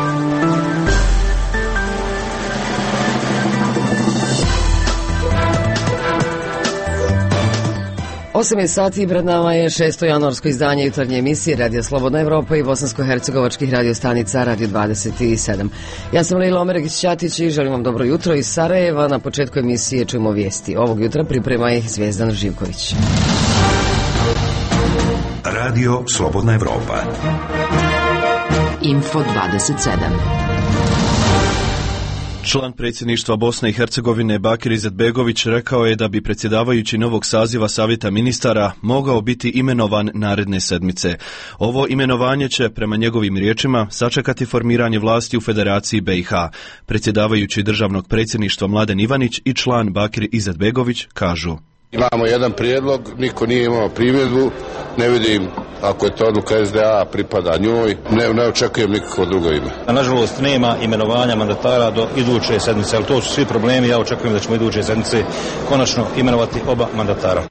Osam je sati i pred nama je 6. januarsko izdanje jutarnje emisije Radija Slobodna Evropa i bosansko-hercegovačkih radiostanica Radio 27. Ja sam Lejla Omeregić-Ćatić i želim vam dobro jutro iz Sarajeva. Na početku emisije čujemo vijesti. Ovog jutra priprema ih Zvijezdan Živković. Radio Slobodna Evropa. Info 27. Član predsjedništva Bosne i Hercegovine Bakir Izetbegović rekao je da bi predsjedavajući novog saziva Savjeta ministara mogao biti imenovan naredne sedmice. Ovo imenovanje će, prema njegovim riječima, sačekati formiranje vlasti u Federaciji BiH. Predsjedavajući državnog predsjedništva Mladen Ivanić i član Bakir Izetbegović kažu: Imamo jedan prijedlog, niko nije imao primjedbu, ne vidim, ako je to odluka SDA, pripada njoj, ne očekujem nikakvo drugo ime. Nažalost, nema imenovanja mandatara do iduće sedmice, ali to su svi problemi, ja očekujem da ćemo iduće sedmice konačno imenovati oba mandatara.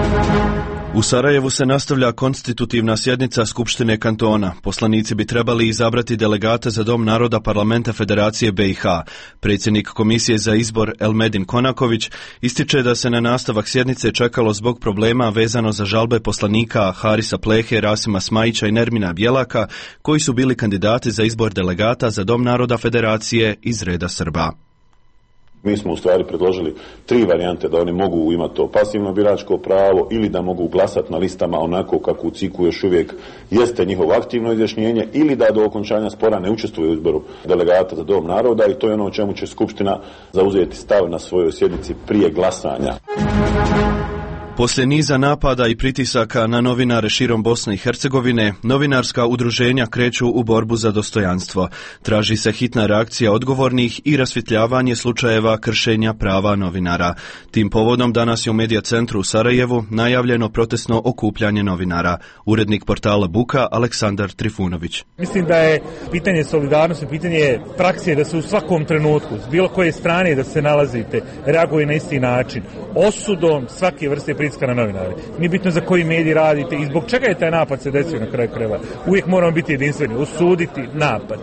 U Sarajevu se nastavlja konstitutivna sjednica Skupštine kantona. Poslanici bi trebali izabrati delegate za Dom naroda Parlamenta Federacije BiH. Predsjednik Komisije za izbor Elmedin Konaković ističe da se na nastavak sjednice čekalo zbog problema vezano za žalbe poslanika Harisa Plehe, Rasima Smajića i Nermina Bjelaka, koji su bili kandidati za izbor delegata za Dom naroda Federacije iz reda Srba. Mi smo u stvari predložili 3 varijante da oni mogu imati to pasivno biračko pravo ili da mogu glasati na listama onako kako u CIK-u još uvijek jeste njihovo aktivno izjašnjenje ili da do okončanja spora ne učestvuje u izboru delegata za Dom naroda i to je ono o čemu će Skupština zauzeti stav na svojoj sjednici prije glasanja. Poslije niza napada i pritisaka na novinare širom Bosne i Hercegovine, novinarska udruženja kreću u borbu za dostojanstvo. Traži se hitna reakcija odgovornih i rasvjetljavanje slučajeva kršenja prava novinara. Tim povodom danas je u Medija centru u Sarajevu najavljeno protestno okupljanje novinara. Urednik portala Buka Aleksandar Trifunović. Mislim da je pitanje solidarnosti, pitanje prakse da se u svakom trenutku, s bilo koje strane da se nalazite, reaguje na isti način. Osudom svake vrste pritiska na novinare. Nije bitno za koji medij radite i zbog čega je taj napad se desio na kraju krajeva. Uvijek moramo biti jedinstveni, osuditi napad.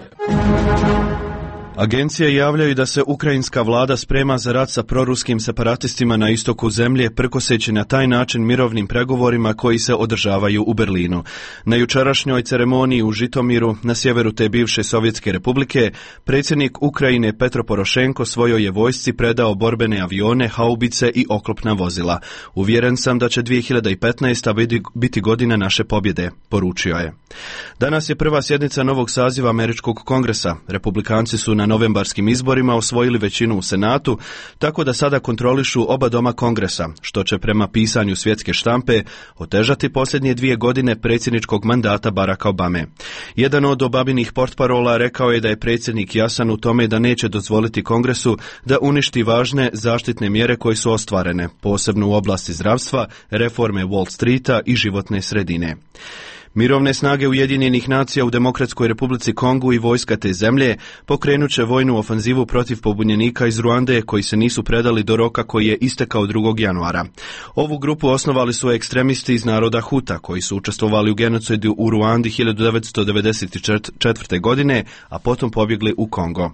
Agencije javljaju da se ukrajinska vlada sprema za rat sa proruskim separatistima na istoku zemlje, prkoseći na taj način mirovnim pregovorima koji se održavaju u Berlinu. Na jučerašnjoj ceremoniji u Žitomiru, na sjeveru te bivše Sovjetske republike, predsjednik Ukrajine Petro Porošenko svojoj je vojsci predao borbene avione, haubice i oklopna vozila. Uvjeren sam da će 2015. biti godina naše pobjede, poručio je. Danas je prva sjednica novog saziva Američkog kongresa. Republikanci su na novembarskim izborima osvojili većinu u Senatu, tako da sada kontrolišu oba doma Kongresa, što će prema pisanju svjetske štampe otežati posljednje 2 godine predsjedničkog mandata Baracka Obame. Jedan od Obabinih portparola rekao je da je predsjednik jasan u tome da neće dozvoliti Kongresu da uništi važne zaštitne mjere koje su ostvarene, posebno u oblasti zdravstva, reforme Wall Streeta i životne sredine. Mirovne snage Ujedinjenih nacija u Demokratskoj Republici Kongu i vojska te zemlje pokrenut će vojnu ofanzivu protiv pobunjenika iz Ruande koji se nisu predali do roka koji je istekao 2. januara. Ovu grupu osnovali su ekstremisti iz naroda Huta koji su učestvovali u genocidu u Ruandi 1994. godine, a potom pobjegli u Kongo.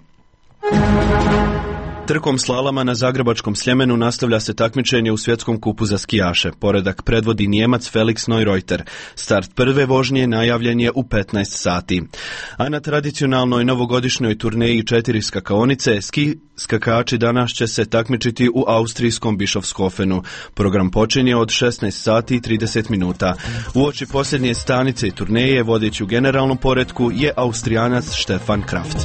Trkom slalama na Zagrebačkom Sljemenu nastavlja se takmičenje u svjetskom kupu za skijaše. Poredak predvodi Nijemac Felix Neureuter. Start prve vožnje najavljen je u 15 sati. A na tradicionalnoj novogodišnjoj turneji 4 skakaonice, ski skakači danas će se takmičiti u austrijskom Bischofshofenu. Program počinje od 16 sati i 30 minuta. Uoči posljednje stanice turneje vodeći u generalnom poretku je Austrijanac Stefan Kraft.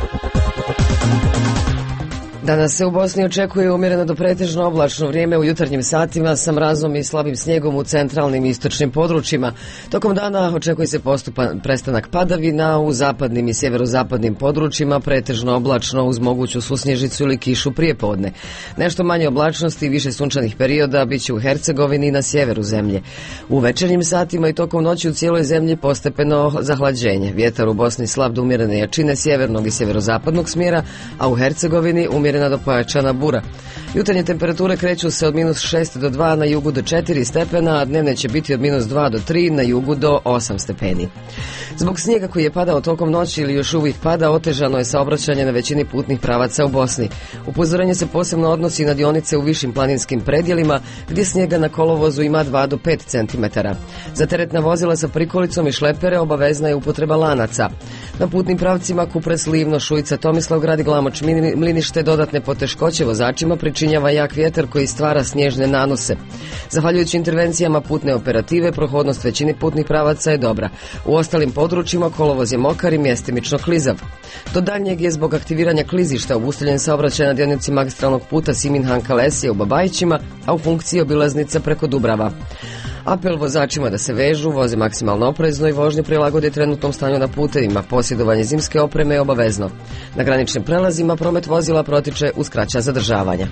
Danas se u Bosni očekuje umjereno do pretežno oblačno vrijeme u jutarnjim satima sa mrazom i slabim snijegom u centralnim i istočnim područjima. Tokom dana očekuje se postupan prestanak padavina u zapadnim i sjeverozapadnim područjima, pretežno oblačno uz moguću susnježicu ili kišu prije podne. Nešto manje oblačnosti i više sunčanih perioda bit će u Hercegovini i na sjeveru zemlje. U večernjim satima i tokom noći u cijeloj zemlji postepeno zahlađenje. Vjetar u Bosni slab do umjerene jačine sjevernog i sjeverozapadnog smjera, a u Hercegovini umjeren umjerena do pojačana bura. Jutarnje temperature kreću se od -6 do 2, na jugu do 4 stepena, a dnevne će biti od -2 do 3, na jugu do 8 stepeni. Zbog snijega koji je padao tokom noći ili još uvijek pada, otežano je saobraćanje na većini putnih pravaca u Bosni. Upozorenje se posebno odnosi na dionice u višim planinskim predjelima, gdje snijega na kolovozu ima 2 do 5 cm. Za teretna vozila sa prikolicom i šlepere obavezna je upotreba lanaca. Na putnim pravcima Kupres, Livno, Šujica, Tomislavgrad i Glamoč, Mlinište dodatne poteškoće vozačima pričinjava jak vjetar koji stvara snježne nanose. Zahvaljujući intervencijama putne operative, prohodnost većini putnih pravaca je dobra. U ostalim područjima kolovoz je mokar i mjestimično klizav. Do daljnjeg je zbog aktiviranja klizišta obustavljen saobraćaj na dionici magistralnog puta Simin-Han-Kalesije u Babajićima, a u funkciji obilaznica preko Dubrava. Apel vozačima da se vežu, voze maksimalno oprezno i vožnju prilagode trenutnom stanju na putevima. Posjedovanje zimske opreme je obavezno. Na graničnim prelazima promet vozila protiče uz kraća zadržavanja.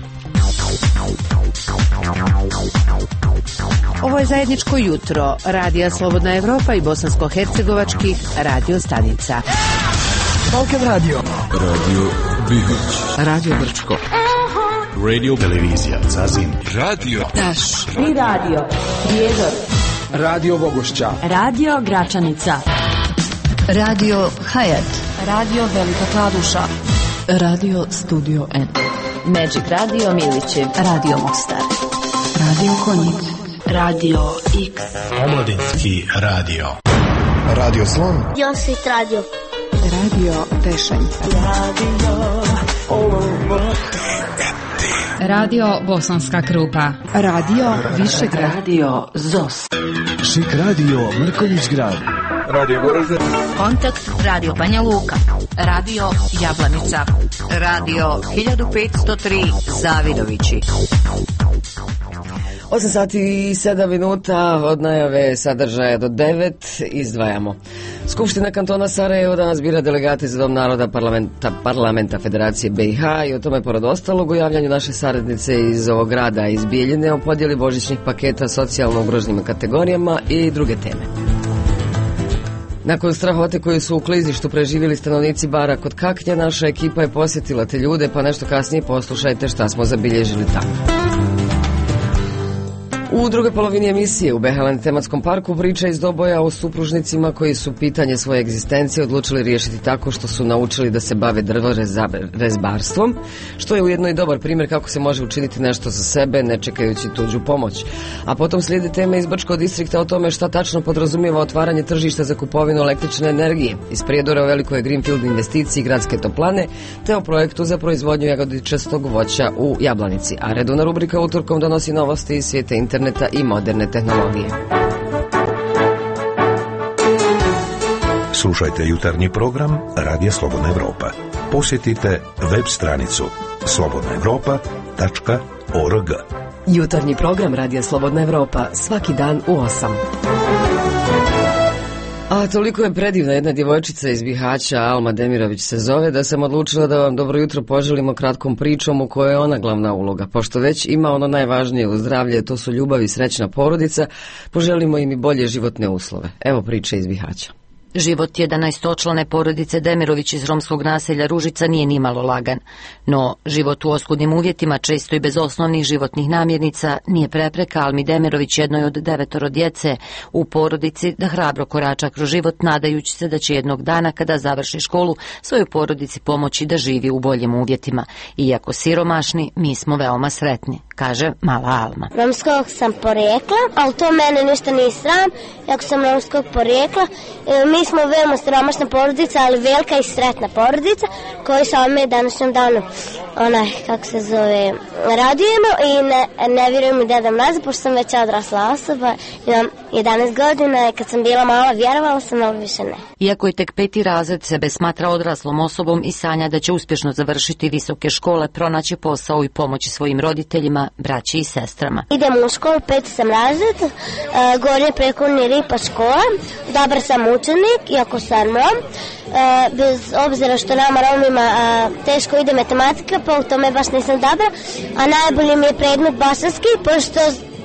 Ovo je zajedničko jutro Radija Slobodna Evropa i bosansko-hercegovačkih radio stanica. Balkan Radio, Radio Bihać, Radio Brčko, Radio Televizija Zazin, Radio Taš i Radio Prijedor, Radio Bogošća, Radio Gračanica, Radio Hayat, Radio Velika Kladuša, Radio Studio N, Magic Radio Milićev, Radio Mostar, Radio Konjic, Radio X, Omladinski radio, Radio Slon, Josit Radio, Radio Tešanj, Radio Bosanska Krupa, Radio Višegrad, Radio ZOS, Šik Radio Mrkonjić Grad, Radio Goražde, Kontakt Radio Banja Luka, Radio Jablanica, Radio 1503 Zavidovići. 8 sati i 7 minuta od najave sadržaja do 9 izdvajamo. Skupština kantona Sarajevo danas bira delegate za Dom naroda parlamenta Federacije BiH i o tome pored ostalog u javljanju naše saradnice iz ovog grada iz Bijeljine o podjeli božićnih paketa socijalno ugroženim kategorijama i druge teme. Nakon strahote koju su u klizištu preživjeli stanovnici bara kod Kaknja, naša ekipa je posjetila te ljude, pa nešto kasnije poslušajte šta smo zabilježili tamo. U drugoj polovini emisije u Behelen tematskom parku priča iz Doboja o supružnicima koji su pitanje svoje egzistencije odlučili riješiti tako što su naučili da se bave drvorezbarstvom, što je ujedno i dobar primjer kako se može učiniti nešto za sebe ne čekajući tuđu pomoć. A potom slijede teme iz Brčkog distrikta o tome šta tačno podrazumijeva otvaranje tržišta za kupovinu električne energije, iz Prijedora o velikoj greenfield investiciji gradske toplane, te o projektu za proizvodnju jagodičastog voća u Jablanici. A redovna rubrika utorkom donosi novosti iz svijeta interneta i moderne tehnologije. Slušajte jutarnji program Radija Slobodna Evropa. Posjetite web stranicu slobodnaevropa.org. Jutarnji program Radija Slobodna Evropa svaki dan u 8. A toliko je predivna jedna djevojčica iz Bihaća, Alma Demirović se zove, da sam odlučila da vam dobro jutro poželimo kratkom pričom u kojoj je ona glavna uloga. Pošto već ima ono najvažnije u zdravlje, to su ljubav i srećna porodica, poželimo im i bolje životne uslove. Evo priče iz Bihaća. Život 11-člane porodice Demirović iz romskog naselja Ružica nije nimalo lagan, no život u oskudnim uvjetima, često i bez osnovnih životnih namirnica, nije prepreka Almi Demirović, jednoj od 9 djece u porodici, da hrabro korača kroz život, nadajući se da će jednog dana kada završi školu svojoj porodici pomoći da živi u boljim uvjetima. Iako siromašni, mi smo veoma sretni, kaže mala Alma. Romskog sam porijekla, ali to mene ništa nije sram, jako sam romskog porijekla. Mi smo veoma siromašna porodica, ali velika i sretna porodica, koju sa ome današnjem danu, radujemo i ne vjerujem i Deda Mraza, pošto sam već odrasla osoba, imam 11 godina i kad sam bila mala vjerovala sam, ali više ne. Iako je tek 5. razred, sebe smatra odraslom osobom i sanja da će uspješno završiti visoke škole, pronaći posao i pomoći svojim roditeljima, braći i sestrama. Idem u školu, 5. sam razred, Gornje Prekurni Ripa škola, dobar sam učenik, iako sam Rom, bez obzira što nama Romima teško ide matematika, pa u tome baš nisam dobra, a najbolji mi je predmet bosanski, pošto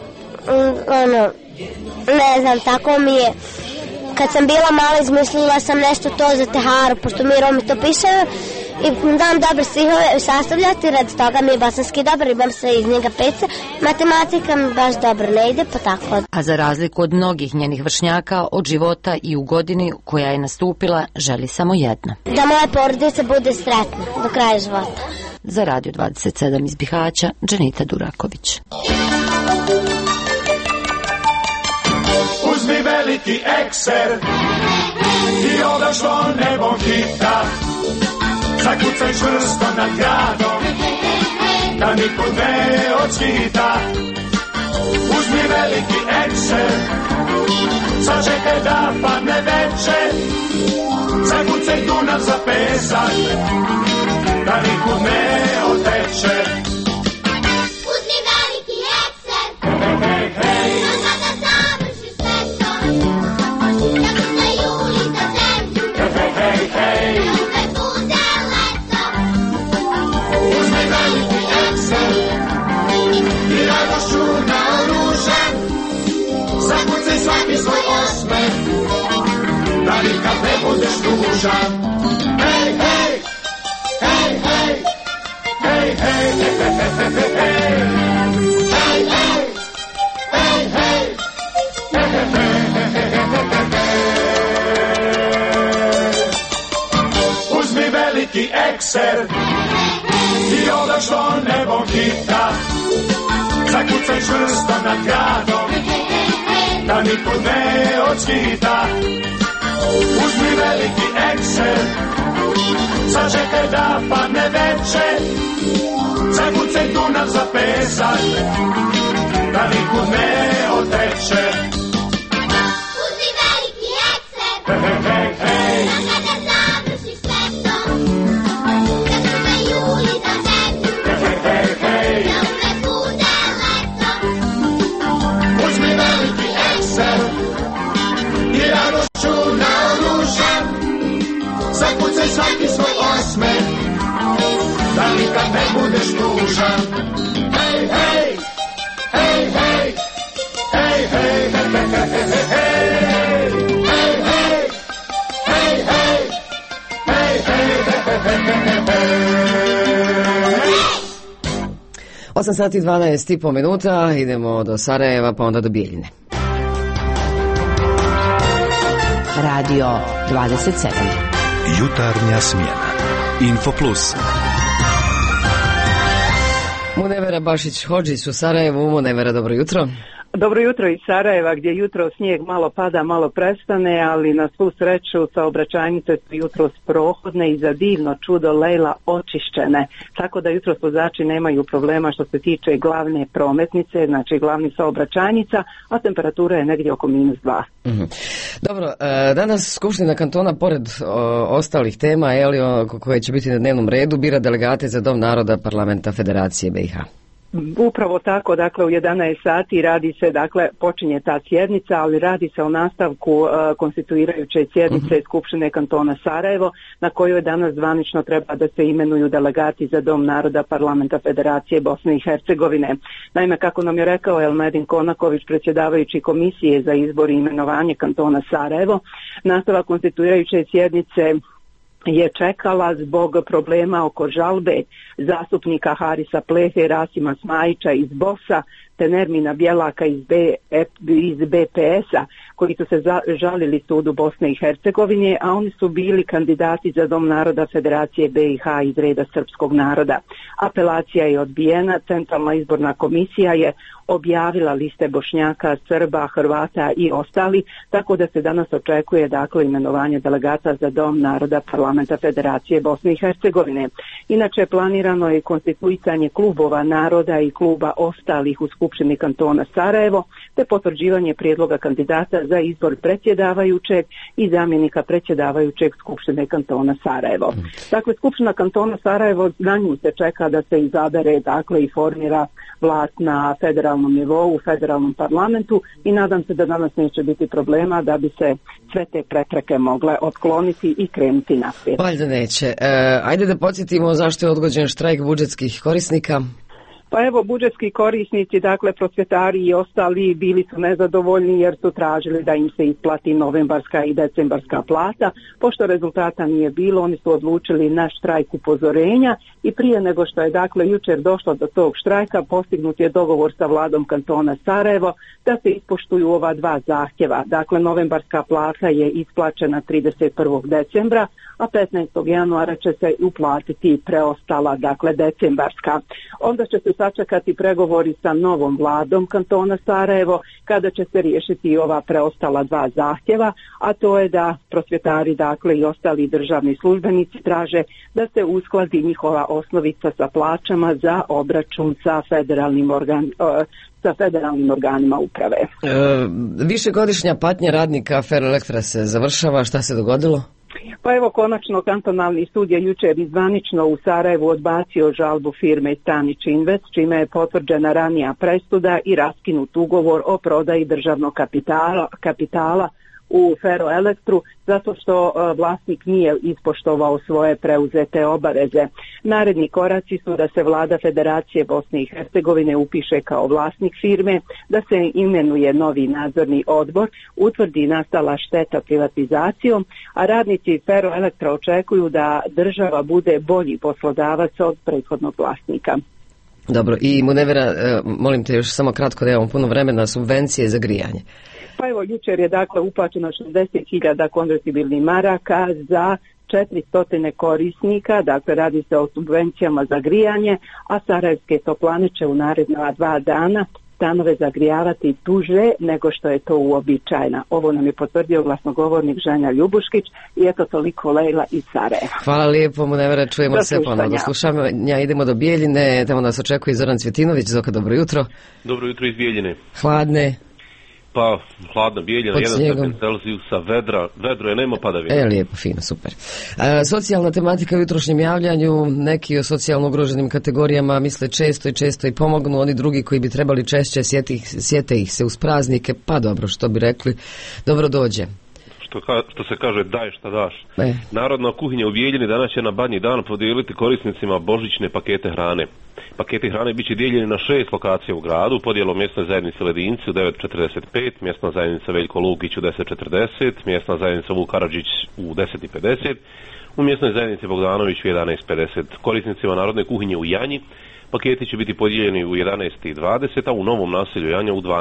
ne znam, tako mi je. Kad sam bila mala izmislila sam nešto to za teharu, pošto mi Romi to pišemo i znam dobre stihove sastavljati, rad toga mi je bosanski dobar, imam sve iz njega 5. Matematika mi baš dobro ne ide, pa tako. A za razliku od mnogih njenih vršnjaka, od života i u godini koja je nastupila, želi samo jedno. Da moja porodica bude sretna do kraja života. Za Radio 27 iz Bihaća, Dženita Duraković. Uzmi veliki ekser i odašlo nebom hita, zakucaj čvrsto nad gradom, da nikud ne odskita. Uzmi veliki ekser, sačekaj da padne veče, zakucaj Dunav za pesak, da nikud ne oteče. Uzmi veliki ekser, hej, hej, no kada završi sve to, zakucaj Juli za zemlju, hej, hej, da opet bude leto. Uzmi veliki ekser i radošću naoružan, zakucaj svaki svoj osmeh, da nikad ne budeš tužan. Hej, hej, hej, hej, hej, hej, hej, hej, uzmi veliki ekser i odašlo nebom hita, zakucaj čvrsto nad gradom, da nikud ne odskita. Uzmi veliki ekser, sačekaj da padne veče, zakucaj Dunav za pesak, da nikud ne oteče. Uzmi veliki ekser, hej, hej, no kada završi sve to, zakucaj Juli za zemlju, hej, hej, da opet bude leto. uzmi veliki ekser i radošću naoružan, zakucaj svaki svoj osmeh, da nikad ne budeš tužan. Hej, hej, hej, hej, hej, hej, hej, hej, hej, hej, hej, hej, hej. 8 sati i 12,5 minuta, idemo do Sarajeva pa onda do Bijeljine. Radio 27. Jutarnja smjena. Info Plus. Munevera Bašić-Hodžić u Sarajevu. Munevera, dobro jutro. Dobro jutro iz Sarajeva, gdje jutro snijeg malo pada, malo prestane, ali na svu sreću saobraćajnice su jutro prohodne i za divno čudo Lejla očišćene. Tako da jutro vozači nemaju problema što se tiče glavne prometnice, znači glavnih saobraćajnica, a temperatura je negdje oko -2. Dobro, danas Skupština kantona, pored ostalih tema, koje će biti na dnevnom redu, bira delegate za Dom naroda Parlamenta Federacije BiH. Upravo tako, dakle u 11 sati radi se, dakle počinje ta sjednica, ali radi se o nastavku konstituirajuće sjednice Skupštine kantona Sarajevo, na kojoj danas zvanično treba da se imenuju delegati za Dom naroda Parlamenta Federacije Bosne i Hercegovine. Naime, kako nam je rekao Elmedin Konaković, predsjedavajući komisije za izbor i imenovanje kantona Sarajevo, nastavak konstituirajuće sjednice je čekala zbog problema oko žalbe zastupnika Harisa Plehe, Rasima Smajića iz BOS-a te Nermina Bjelaka iz BPS-a, koji su se žalili sudu Bosne i Hercegovine, a oni su bili kandidati za Dom naroda Federacije BiH iz reda srpskog naroda. Apelacija je odbijena, Centralna izborna komisija je objavila liste Bošnjaka, Srba, Hrvata i ostali, tako da se danas očekuje dakle imenovanje delegata za Dom naroda Parlamenta Federacije Bosne i Hercegovine. Inače, planirano je konstituisanje klubova naroda i kluba ostalih u Skupštini kantona Sarajevo, te potvrđivanje prijedloga kandidata za izbor predsjedavajućeg i zamjenika predsjedavajućeg Skupštine kantona Sarajevo. Dakle, Skupština kantona Sarajevo, na nju se čeka da se izabere dakle i formira vlast na federalnom nivou, u federalnom parlamentu, i nadam se da danas neće biti problema da bi se sve te prepreke mogle otkloniti i krenuti naprijed. Valjda neće. Ajde da podsjetimo zašto je odgođen štrajk budžetskih korisnika. Pa evo, budžetski korisnici, dakle prosvjetari i ostali bili su nezadovoljni jer su tražili da im se isplati novembarska i decembarska plata. Pošto rezultata nije bilo, oni su odlučili na štrajk upozorenja i prije nego što je dakle jučer došlo do tog štrajka, postignut je dogovor sa vladom kantona Sarajevo da se ispoštuju ova dva zahtjeva. Dakle, novembarska plata je isplaćena 31. decembra, a 15. januara će se uplatiti preostala, dakle decembarska. Onda će se sačekati pregovori sa novom vladom kantona Sarajevo kada će se riješiti ova preostala dva zahtjeva, a to je da prosvjetari, dakle i ostali državni službenici traže da se uskladi njihova osnovica sa plaćama za obračun sa federalnim organima uprave. Višegodišnja patnja radnika Ferroelektra se završava, šta se dogodilo? Pa evo, konačno kantonalni sud je jučer izvanično u Sarajevu odbacio žalbu firme Stanić Invest, čime je potvrđena ranija presuda i raskinut ugovor o prodaji državnog kapitala u Ferroelektru zato što vlasnik nije ispoštovao svoje preuzete obaveze. Naredni koraci su da se vlada Federacije Bosne i Hercegovine upiše kao vlasnik firme, da se imenuje novi nadzorni odbor, utvrdi nastala šteta privatizacijom, a radnici Ferroelektra očekuju da država bude bolji poslodavac od prethodnog vlasnika. Dobro, i Munevera, molim te još samo kratko, da imamo puno vremena, subvencije za grijanje. Pa evo, jučer je dakle uplaćeno 60.000 konvertibilnih maraka za 400 korisnika, dakle radi se o subvencijama za grijanje, a Sarajevske toplane će u naredna 2 dana stanove zagrijavati duže nego što je to uobičajeno. Ovo nam je potvrdio glasnogovornik Žanja Ljubuškić i eto toliko Lejla iz Sarajeva. Hvala lijepo, Munevera, čujemo se ponovno. Do slušanja, idemo do Bijeljine, tamo nas očekuje Zoran Cvjetinović. Zoka, dobro jutro. Dobro jutro iz Bijeljine. Hladne. Pa, hladna Bijeljina, 1 stepen Celzijusa, vedro je, nema padavina. Lijepo, fino, super. Socijalna tematika u jutrošnjem javljanju, neki o socijalno ugroženim kategorijama misle često i pomognu, oni drugi koji bi trebali češće sjete ih se uz praznike, pa dobro, što bi rekli, dobro dođe. Što se kaže, daj šta daš. Narodna kuhinja u Bijeljini danas će na Badnji dan podijeliti korisnicima božićne pakete hrane. Paketi hrane bit će dijeljeni na 6 lokacija u gradu, podjelom mjesnoj zajednici Ledinci u 9.45, mjesna zajednica Veljko Lukić u 10.40, mjesna zajednica Vuk Karadžić u 10.50, u mjesnoj zajednici Bogdanović u 11.50. Korisnicima narodne kuhinje u Janji paketi će biti podijeljeni u 11.20, a u novom naselju Janja u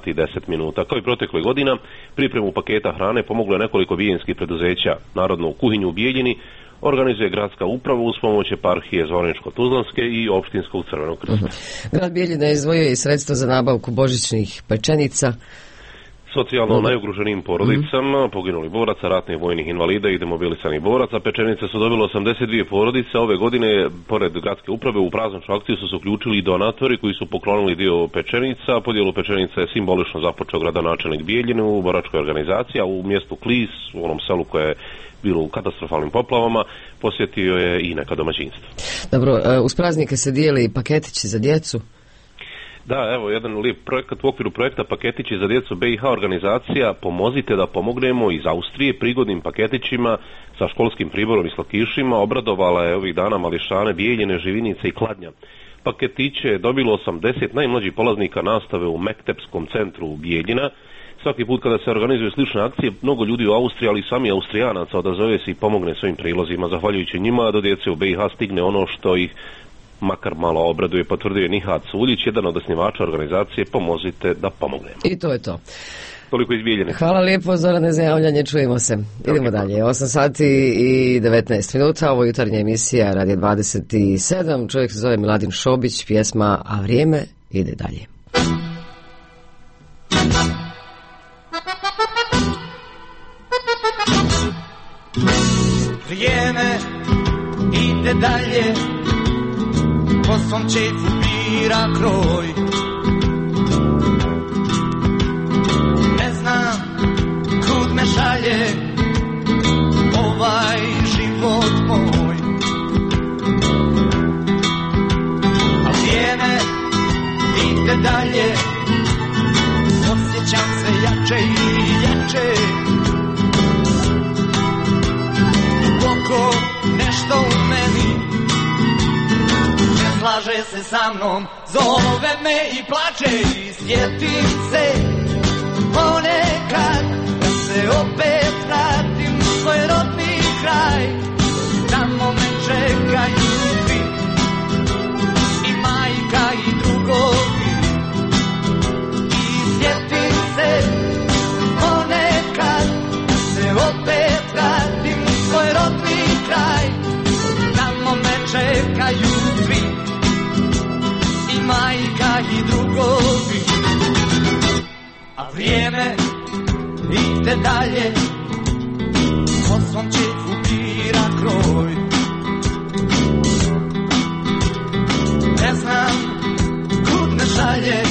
12:10. Kao i protekle godina, pripremu paketa hrane pomoglo je nekoliko bijeljinskih preduzeća. Narodnu kuhinju u Bijeljini organizuje gradska uprava uz pomoć eparhije Zvorničko-Tuzlanske i opštinskog Crvenog krsta. Grad Bijeljina izdvojio i sredstva za nabavku božićnih pečenica. Socijalno najugroženijim porodicama, poginuli boraca, ratnih vojnih invalida i demobilisanih boraca, pečenice su dobile 82 porodice. Ove godine, pored gradske uprave, u prazničnu akciju su se uključili i donatori koji su poklonili dio pečenica. Podjelu pečenica je simbolično započeo gradonačelnik Bijeljine u boračkoj organizaciji, a u mjestu Klis, u onom selu koje je bilo u katastrofalnim poplavama, posjetio je i neka domaćinstva. Dobro, uz praznike se dijeli i paketići za djecu. Da, evo jedan lijep projekat u okviru projekta Paketići za djecu BiH organizacija Pomozite da pomognemo iz Austrije prigodnim paketićima sa školskim priborom i slatkišima obradovala je ovih dana mališane Bijeljine, Živinice i Kladnja. Paketiće je dobilo 80 najmlađih polaznika nastave u Mektepskom centru Bijeljina. Svaki put kada se organizuju slične akcije, mnogo ljudi u Austriji, ali i sami Austrijanaca odazove se i pomogne svojim prilozima. Zahvaljujući njima do djece u BiH stigne ono što ih makar malo obraduje, potvrdio je Nihat Suljić, jedan od osnivača organizacije Pomozite da pomognemo. I to je to. Toliko iz Bijeljine. Hvala lijepo, Zorane, za javljanje, čujemo se. Idemo dalje, 8:19, ovo je jutarnja emisija Radio 27, čovjek se zove Miladin Šobić, pjesma A vrijeme ide dalje. Vrijeme ide dalje, po svom čefu bira kroj. Ne znam kud me šalje ovaj život moj, a vrijeme ide dalje, osjećam se jače i jače. Duboko nešto u meni ne slaže se sa mnom, zove me i plače i sjetim se ponekad da se opet vratim u svoj rodni kraj. Tamo me čekaju svi, i majka i drugovi, i sjetim se ponekad da se opet vratim u svoj rodni kraj. Tamo me čekaju svi, i majka i drugovi, a vrijeme ide dalje, po svom čefu bira kroj. Ne znam kud me šalje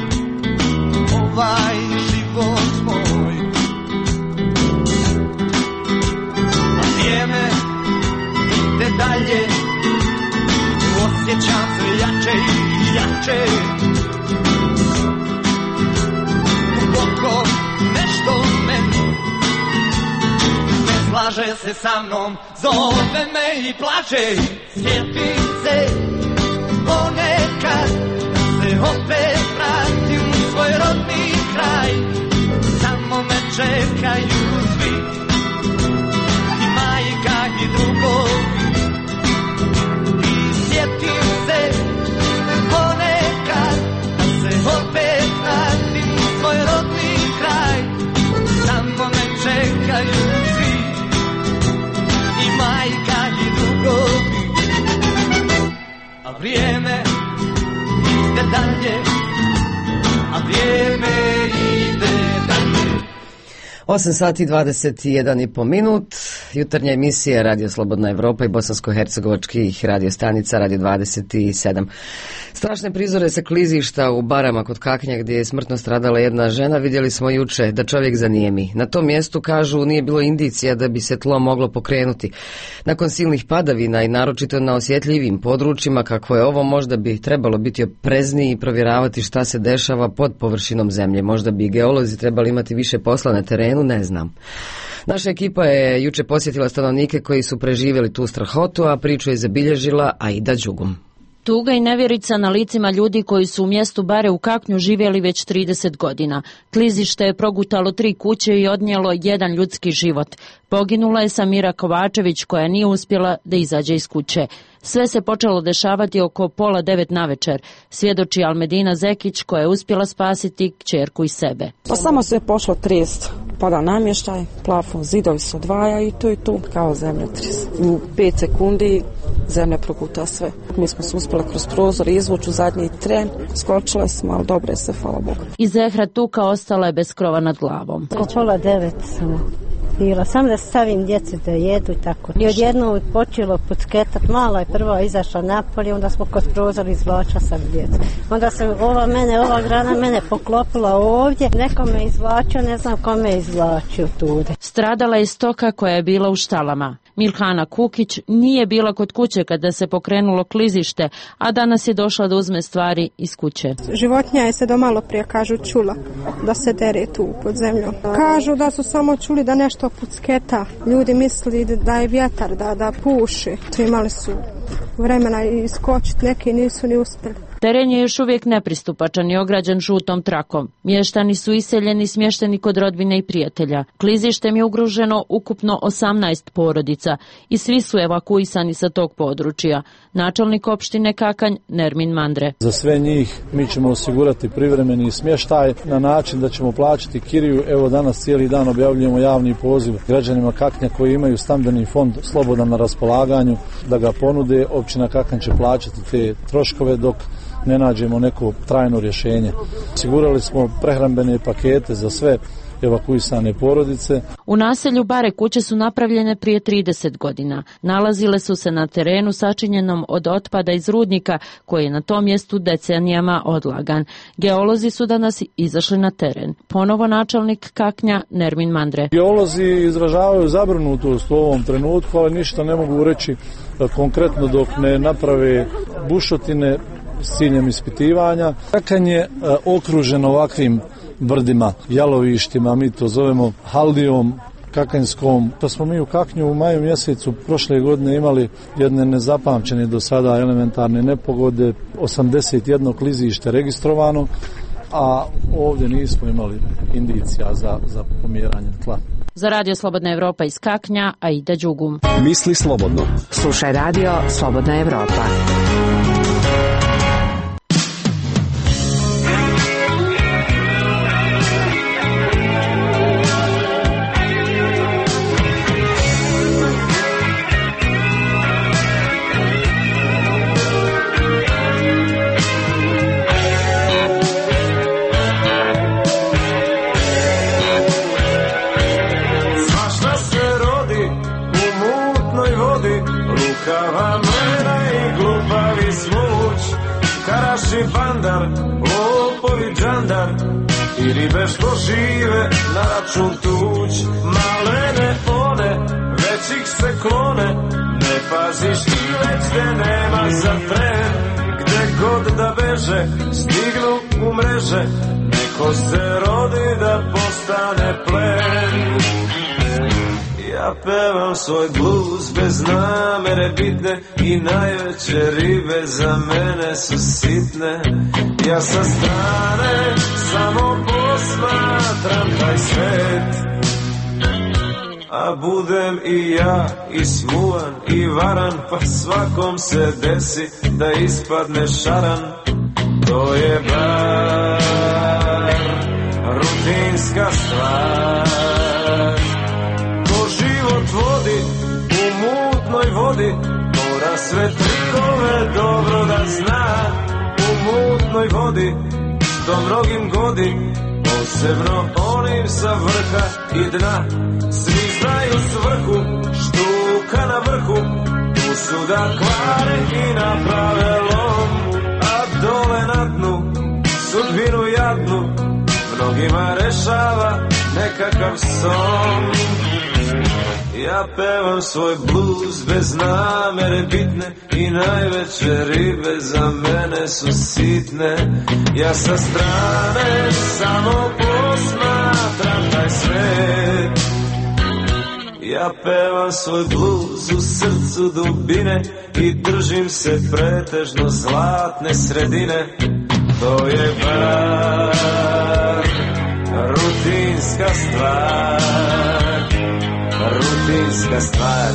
ovaj život moj, a vrijeme ide dalje, osjećam se jače i jače. Duboko nešto u meni ne slaže se sa mnom, zove me i plače. Sjetim se ponekad da se opet vratim u svoj rodni kraj. Tamo me čekaju svi, i majka i drugovi, i sjetim se ponekad da se opet vratim u svoj rodni kraj. Tamo me čekaju svi, i majka i drugovi, a vrijeme ide dalje, a vrijeme ide dalje. 8 sati i 21,5 minut, jutarnja emisija Radio Slobodna Evropa i bosansko-hercegovačkih radio stanica Radio 27. Strašne prizore sa klizišta u Barama kod Kaknja gdje je smrtno stradala jedna žena vidjeli smo juče da čovjek zanijemi. Na tom mjestu, kažu, nije bilo indicija da bi se tlo moglo pokrenuti. Nakon silnih padavina i naročito na osjetljivim područjima kakvo je ovo, možda bi trebalo biti oprezniji i provjeravati šta se dešava pod površinom zemlje. Možda bi geolozi trebali imati više posla na terenu, ne znam. Naša ekipa je juče posjetila stanovnike koji su preživjeli tu strahotu, a priču je zabilježila Aida Đugum. Tuga i nevjerica na licima ljudi koji su u mjestu Bare u Kaknju živjeli već 30 godina. Klizište je progutalo 3 kuće i odnijelo 1 ljudski život. Poginula je Samira Kovačević koja nije uspjela da izađe iz kuće. Sve se počelo dešavati oko 8:30 navečer, svjedoči Almedina Zekić koja je uspjela spasiti kćerku i sebe. Pa samo se pošlo trest, pada namještaj, plafon, zidovi se odvaja i to je tu kao zemljotres. U 5 sekundi zemlja proguta sve. Mi smo se uspjeli kroz prozor izvući u zadnji tren, skočile smo, ali dobro je se, hvala Bogu. I Zehra Tuka ostala je bez krova nad glavom. Oko 8:30 samo bila, sam da stavim djeci da jedu i tako. I odjednom počelo pucketat, mala je prva izašla napolje, onda smo kroz prozor izvlačila sam djecu. Onda se ova grana mene poklopila ovdje, neko me izvlačio, ne znam ko me izvlačio tude. Stradala je stoka koja je bila u štalama. Milhana Kukić nije bila kod kuće kada se pokrenulo klizište, a danas je došla da uzme stvari iz kuće. Životinja je se do malo prije, kažu, čula da se dere tu pod zemljom. Kažu da su samo čuli da nešto pucketa. Ljudi misli da je vjetar, da puši. Imali su vremena iskočiti, neki nisu ni uspjeli. Teren je još uvijek nepristupačan i ograđen žutom trakom. Mještani su iseljeni i smješteni kod rodbine i prijatelja. Klizištem je ugroženo ukupno 18 porodica i svi su evakuisani sa tog područja. Načelnik opštine Kakanj Nermin Mandre. Za sve njih mi ćemo osigurati privremeni smještaj na način da ćemo plaćati kiriju. Evo danas cijeli dan objavljujemo javni poziv građanima Kaknja koji imaju stambeni fond slobodan na raspolaganju da ga ponude. Općina Kakanj će plaćati te troškove dok ne nađemo neko trajno rješenje. Osigurali smo prehrambene pakete za sve evakuisane porodice. U naselju Bare kuće su napravljene prije 30 godina. Nalazile su se na terenu sačinjenom od otpada iz rudnika koji je na tom mjestu decenijama odlagan. Geolozi su danas izašli na teren. Ponovo načelnik Kaknja Nermin Mandre. Geolozi izražavaju zabrinutost u ovom trenutku, ali ništa ne mogu reći konkretno dok ne naprave bušotine s ciljem ispitivanja. Kakanj je okružen ovakvim brdima, jalovištima, mi to zovemo haldijom, Kakanjskom. To smo mi u Kaknju u maju mjesecu prošle godine imali jedne nezapamćene do sada elementarne nepogode, 81 klizište registrovano, a ovdje nismo imali indicija za pomjeranje tla. Za Radio Slobodna Evropa iz Kaknja, Aida Đugum. Misli slobodno. Slušaj Radio Slobodna Evropa. Bandar, lopovi džandar i ribe što žive na račun tuđ. Malene one, već ih se klone, ne paziš i već te nema za tren. Gde god da beže, stignu u mreže, neko se rodi da postane plen. Ja pevam svoj blues bez namere bitne i najveće ribe za mene su sitne. Ja sa strane samo posmatram taj svet, a budem i ja i smuvan i varan, pa svakom se desi da ispadne šaran. To je bar rutinska stvar. Vodi u mutnoj vodi, mora sve trikove dobro da zna. U mutnoj vodi, što mnogim godi, posebno onim sa vrha i dna. Svi znaju svrhu, štuka na vrhu, tu su da kvare i naprave lom. A dole na dnu, sudbinu jadnu, mnogima rešava nekakav son. Ja pevam svoj blues bez namere bitne i najveće ribe za mene su sitne. Ja sa strane samo posmatram taj svet. Ja pevam svoj blues u srcu dubine i držim se pretežno zlatne sredine. To je bar rutinska stvar. Rutinska stvar.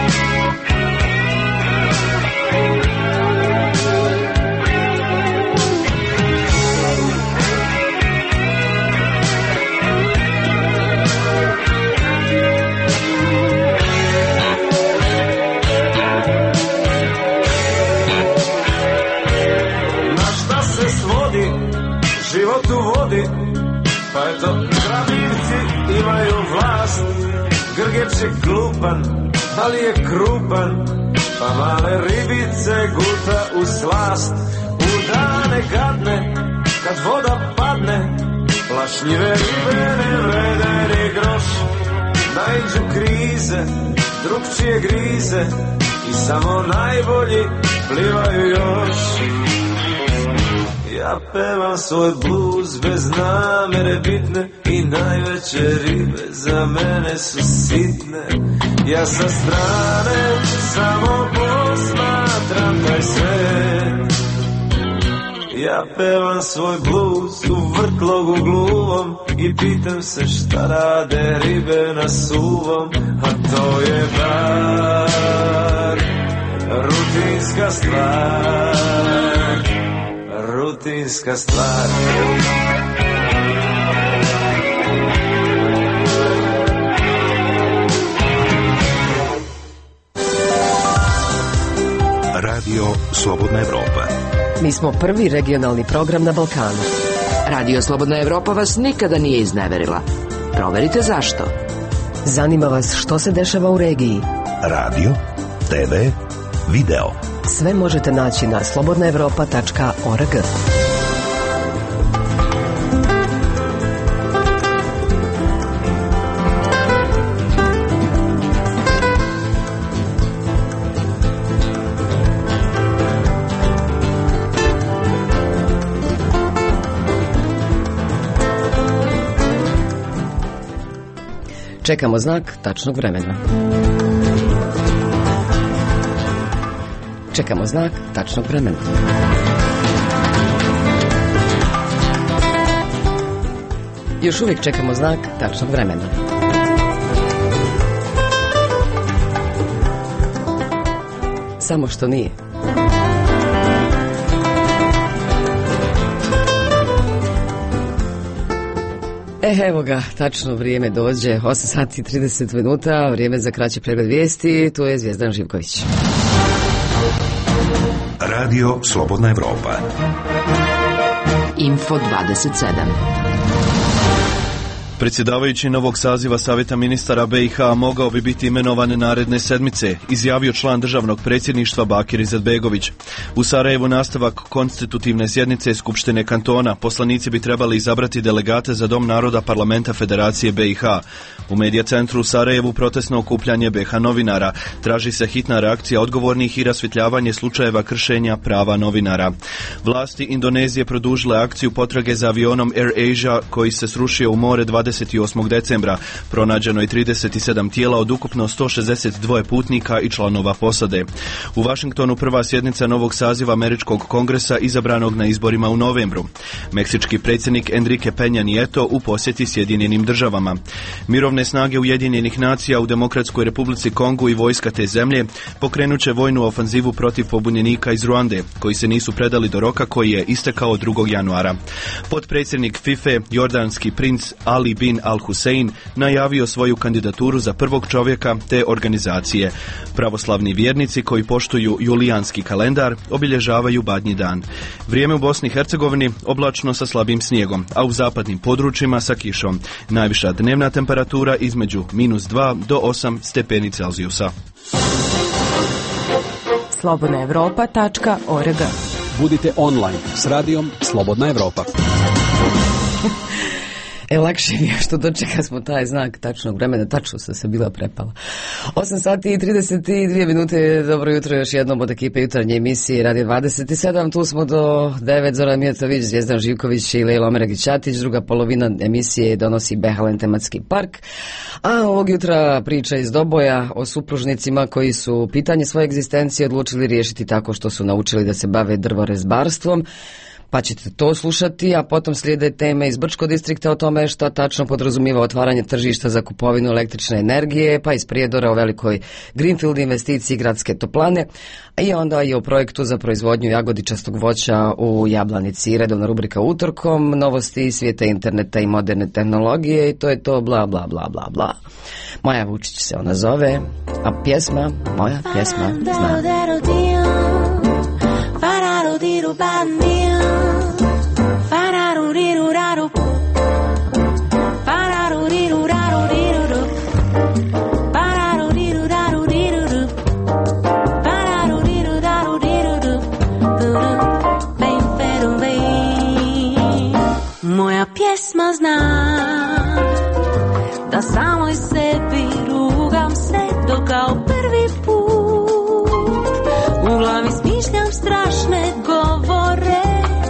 Na šta se svodi život u vodi, pa eto krabivci imaju vlast. Grgeč je glupan, ali je krupan, pa male ribice guta u slast. U dane gadne, kad voda padne, plašljive ribe ne vrede ni groš. Naiđu krize, drugčije grize i samo najbolji plivaju još. Ja pevam svoj blues bez namere bitne i najveće ribe za mene su sitne. Ja sa strane samo posmatram taj svet. Ja pevam svoj blues u vrtlogu gluvom i pitam se šta rade ribe na suvom. A to je bar rutinska stvar. Rutinska stvar. Radio Slobodna Evropa. Mi smo prvi regionalni program na Balkanu. Radio Slobodna Evropa vas nikada nije izneverila. Proverite zašto. Zanima vas što se dešava u regiji. Radio, TV, video. Sve možete naći na slobodnaevropa.org. Čekamo znak tačnog vremena. Čekamo znak tačnog vremena. Još uvijek čekamo znak tačnog vremena. Samo što nije. Evo ga, tačno vrijeme dođe, 8 sati i 30 minuta, vrijeme za kraći pregled vijesti, tu je Zvijezdan Živković. Radio Slobodna Evropa. Info 27. Predsjedavajući novog saziva Savjeta ministara BiH mogao bi biti imenovan naredne sedmice, izjavio član državnog predsjedništva Bakir Izetbegović. U Sarajevu nastavak konstitutivne sjednice Skupštine kantona. Poslanici bi trebali izabrati delegate za Dom naroda Parlamenta Federacije BiH. U Medija centru u Sarajevu protestno okupljanje BiH novinara. Traži se hitna reakcija odgovornih i rasvjetljavanje slučajeva kršenja prava novinara. Vlasti Indonezije produžile akciju potrage za avionom Air Asia koji se srušio u more 28. decembra. Pronađeno je 37 tijela od ukupno 162 putnika i članova posade. U Vašingtonu prva sjednica novog saziva Američkog kongresa izabranog na izborima u novembru. Meksički predsjednik Enrique Peña Nieto u posjeti Sjedinjenim državama. Mirovne snage Ujedinjenih nacija u Demokratskoj republici Kongu i vojska te zemlje pokrenut će vojnu ofanzivu protiv pobunjenika iz Ruande, koji se nisu predali do roka koji je istekao 2. januara. Potpredsjednik FIFA, jordanski princ Ali bin Al-Hussein, najavio svoju kandidaturu za prvog čovjeka te organizacije. Pravoslavni vjernici koji poštuju julijanski kalendar obilježavaju Badnji dan. Vrijeme u Bosni i Hercegovini oblačno sa slabim snijegom, a u zapadnim područjima sa kišom. Najviša dnevna temperatura između -2 do 8 stepeni Celzijusa. slobodnaevropa.org. Budite online s radijom Slobodna Evropa. Lakše mi je što dočeka smo taj znak tačnog vremena, tačno sam se bila prepala. 8 sati i 32 minute, dobro jutro još jednom od ekipe jutarnje emisije Radio 27, tu smo do 9, Zoran Mijatović, Zvijezdan Živković i Lejla Omeragić-Ćatić, druga polovina emisije donosi Behalen tematski park, a ovog jutra priča iz Doboja o supružnicima koji su pitanje svoje egzistencije odlučili riješiti tako što su naučili da se bave drvorezbarstvom. Pa ćete to slušati, a potom slijede teme iz Brčkog distrikta o tome šta tačno podrazumijeva otvaranje tržišta za kupovinu električne energije, pa iz Prijedora o velikoj greenfield investiciji gradske toplane, i onda i o projektu za proizvodnju jagodičastog voća u Jablanici. Redovna rubrika utorkom, novosti svijeta interneta i moderne tehnologije, i to je to, bla bla bla bla bla. Moja Vučić se ona zove, a pjesma, moja pjesma zna. Moja pjesma zna da samoj sebi rugam se dok kao prvi put u glavi smišljam strašne govore.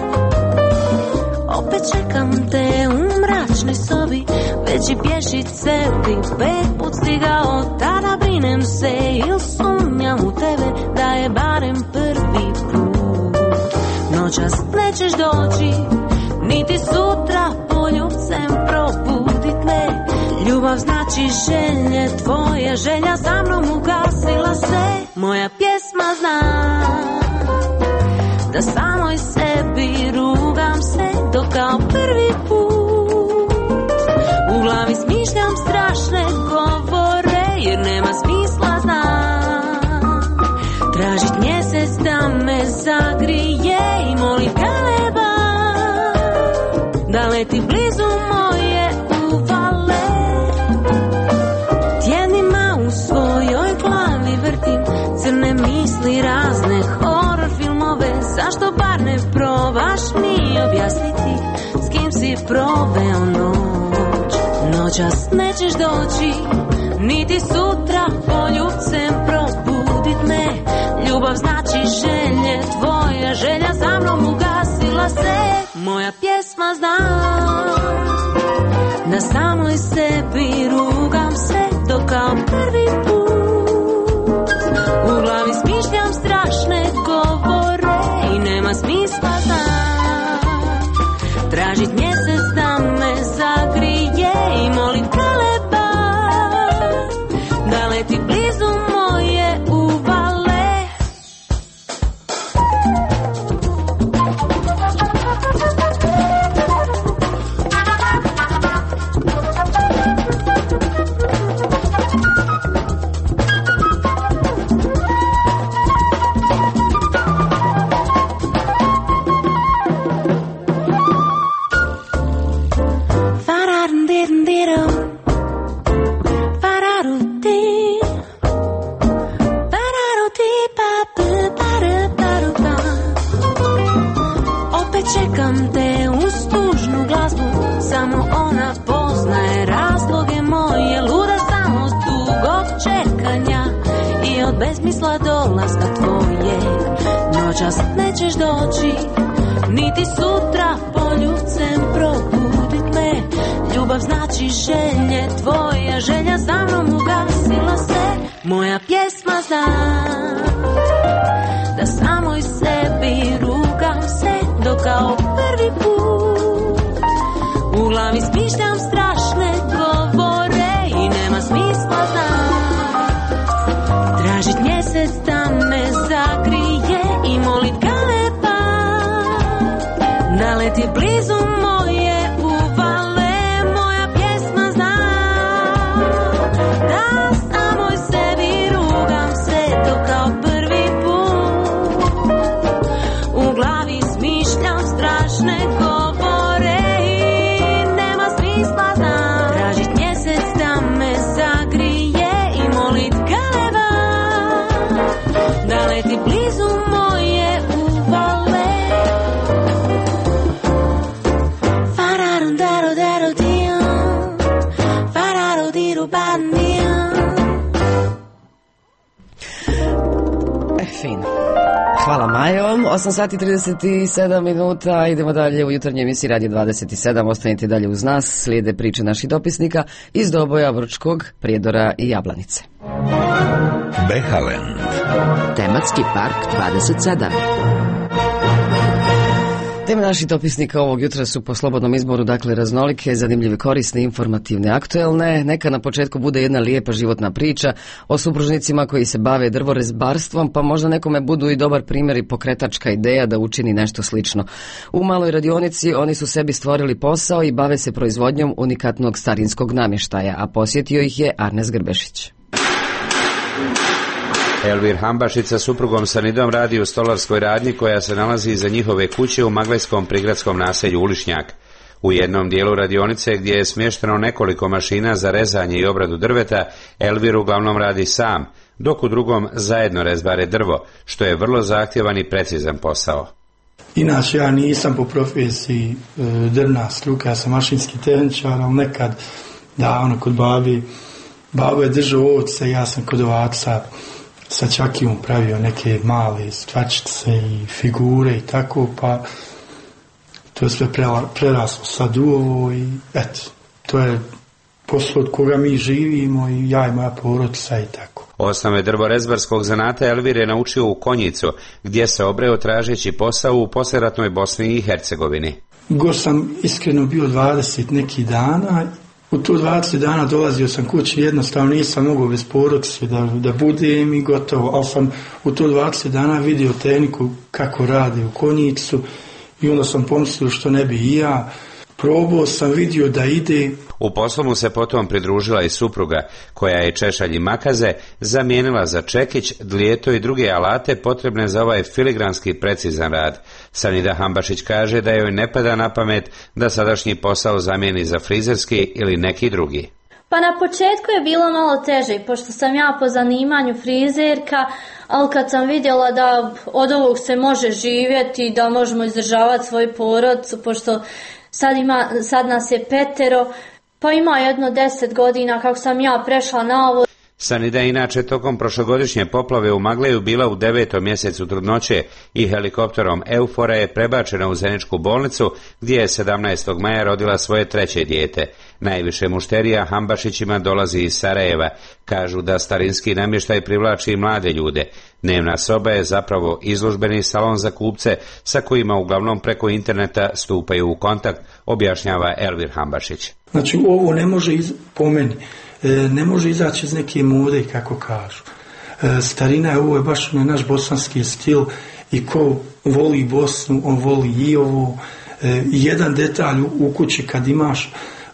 Opet čekam te u mračnoj sobi, već i pješice ti 5 put stigao. Tada brinem se ili sumnjam u tebe da je barem prvi put. Noćas nećeš doći, niti sutra poljubcem probudit me. Ljubav znači želje tvoje, želja za mnom ugasila se. Moja pjesma zna da samoj sebi rugam se dok kao prvi put u glavi smišljam strašne govore, jer nema smisla znam tražit mjesec da me zagrije i molit galeba da leti blizu moje uvale. Tjednima u svojoj glavi vrtim crne misli, razne horror filmove. Zašto bar ne probaš mi objasniti s kim si proveo noć? Noćas nećeš doći, niti sutra poljubcem probudit me. Ljubav znači želje tvoje, želja za mnom ugasila se. Moja pjesma zna da samoj sebi rugam se bez smisla dolaska tvojeg. Noćas nećeš doći, niti sutra poljubcem probudit me. Ljubav znači želje, tvoja želja za mnom ugasila se. Moja pjesma zna da samoj sebi rugam se, dok kao prvi put u glavi smišljam strašne govore i nema smisla tražit mjesec da me zagrije i molit galeba naleti blizu moje uvale. Moja pjesma zna da samoj sebi rugam se, to kao prvi put u glavi smišljam strašne govore i nema smisla tražit mjesec da me zagrije i molit galeba da leti blizu moje uvale. Fararu daru daru dijom, fararu diru bandijom. Fino. Hvala Majo. 8 sati 37 minuta. Idemo dalje u jutarnjoj emisiji Radio 27. Ostanite dalje uz nas. Slijede priče naših dopisnika iz Doboja, Vrčkog, Prijedora i Jablanice. Behalen. Tematski park 27. Teme naših dopisnika ovog jutra su po slobodnom izboru, dakle raznolike, zanimljive, korisne, informativne, aktuelne. Neka na početku bude jedna lijepa životna priča o supružnicima koji se bave drvorezbarstvom, pa možda nekome budu i dobar primjer i pokretačka ideja da učini nešto slično. U maloj radionici oni su sebi stvorili posao i bave se proizvodnjom unikatnog starinskog namještaja, a posjetio ih je Arnes Grbešić. Elvir Hambašić sa suprugom Sanidom radi u stolarskoj radnji koja se nalazi iza njihove kuće u maglajskom prigradskom naselju Ulišnjak. U jednom dijelu radionice gdje je smješteno nekoliko mašina za rezanje i obradu drveta, Elvir uglavnom radi sam, dok u drugom zajedno rezbare drvo, što je vrlo zahtjevan i precizan posao. Inače ja nisam po profesiji drvna struka, ja sam mašinski tehničar, ali nekad kod babo je držao ovce, ja sam kod ovaca sa čakijom pravio neke male stvačice i figure i tako, pa to je sve preraslo sad u ovo i eto, to je posao od koga mi živimo i ja i moja porodica i tako. Osnove drvorezbarskog zanata Elvir je naučio u Konjicu, gdje se obreo tražeći posao u poslijeratnoj Bosni i Hercegovini. Go sam iskreno bio 20 neki dana. U to 20 dana dolazio sam kući, jednostavno nisam mogao bez porodice da budem i gotovo, ali sam u to 20 dana vidio tehniku kako radi u Konjicu i onda sam pomislio što ne bi i ja. Probao sam, vidio da ide. U poslu mu se potom pridružila i supruga, koja je češalj i makaze zamijenila za čekić, dlijeto i druge alate potrebne za ovaj filigranski precizan rad. Sanida Hambašić kaže da joj ne pada na pamet da sadašnji posao zamijeni za frizerski ili neki drugi. Pa na početku je bilo malo teže, pošto sam ja po zanimanju frizerka, ali kad sam vidjela da od ovog se može živjeti, da možemo izdržavati svoju porodicu, pošto sad nas je 5, pa ima jedno 10 godina kako sam ja prešla na ovo. Sanida inače tokom prošlogodišnje poplave u Magleju bila u 9. mjesecu trudnoće i helikopterom Eufora je prebačena u Zeničku bolnicu, gdje je 17. maja rodila svoje 3. dijete. Najviše mušterija Hambašićima dolazi iz Sarajeva. Kažu da starinski namještaj privlači i mlade ljude. Dnevna soba je zapravo izložbeni salon za kupce sa kojima uglavnom preko interneta stupaju u kontakt, objašnjava Elvir Hambašić. Znači ovo ne može po meni. Ne može izaći iz neke mode, kako kažu. Starina je, ovo je baš naš bosanski stil i ko voli Bosnu, on voli i ovo. Jedan detalj u kući kad imaš,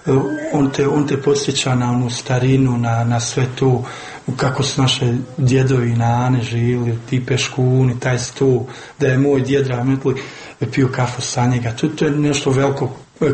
on te podsjeća na onu starinu, na sve to, kako su naše djedovi i nane živjeli, ti peškuni, taj sto, da je moj djed Rahmetli pio kafu sa njega. To je nešto veliko,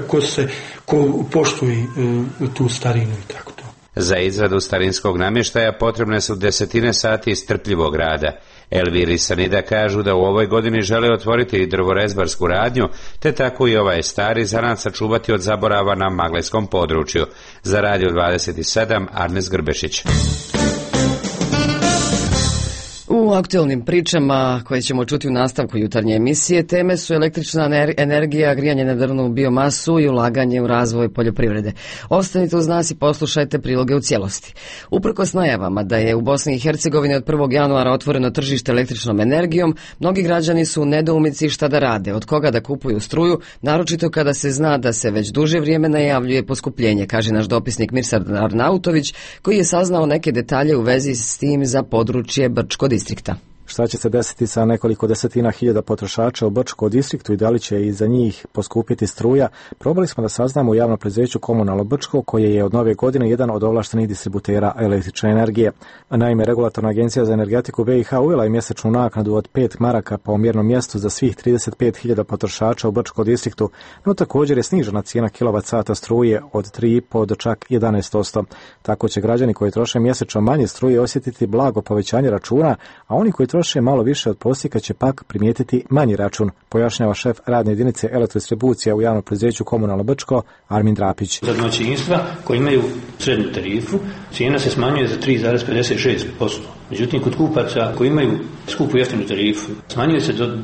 ko poštuje tu starinu i tako to. Za izradu starinskog namještaja potrebne su 10 sati strpljivog rada. Elvir i Sanida kažu da u ovoj godini žele otvoriti i drvorezbarsku radnju, te tako i ovaj stari zanat sačuvati od zaborava na maglajskom području. Za Radio 27, Arnes Grbešić. U aktualnim pričama koje ćemo čuti u nastavku jutarnje emisije teme su električna energija, grijanje na drvnu biomasu i ulaganje u razvoj poljoprivrede. Ostanite uz nas i poslušajte priloge u cijelosti. Uprkos najavama da je u Bosni i Hercegovini od 1. januara otvoreno tržište električnom energijom, mnogi građani su u nedoumici šta da rade, od koga da kupuju struju, naročito kada se zna da se već duže vrijeme najavljuje poskupljenje, kaže naš dopisnik Mirsad Arnautović, koji je saznao neke detalje u vezi s tim za područje Brčko distrikta. Šta će se desiti sa nekoliko desetina hiljada potrošača u Brčko distriktu i da li će i za njih poskupiti struja, probali smo da saznamo u javnom preduzeću Komunalno Brčko, koje je od nove godine jedan od ovlaštenih distributera električne energije. Naime, Regulatorna agencija za energetiku BiH uvela je mjesečnu naknadu od 5 maraka po mjernom mjestu za svih 35.000 potrošača u Brčko distriktu, no također je snižena cijena kilovat-sata struje od 3,5 do čak 11%. Tako će građani koji troše mjesečno manje struje osjetiti blago povećanje računa, a oni koji troše malo više od prosjeka će pak primijetiti manji račun, pojašnjava šef radne jedinice elektrodistribucija u javnom preduzeću Komunalno Brčko, Armin Drapić. Za domaćinstva koji imaju srednju tarifu, cijena se smanjuje za 3,56%. Međutim, kod kupaca koji imaju skupu jeftinu tarifu, smanjuje se do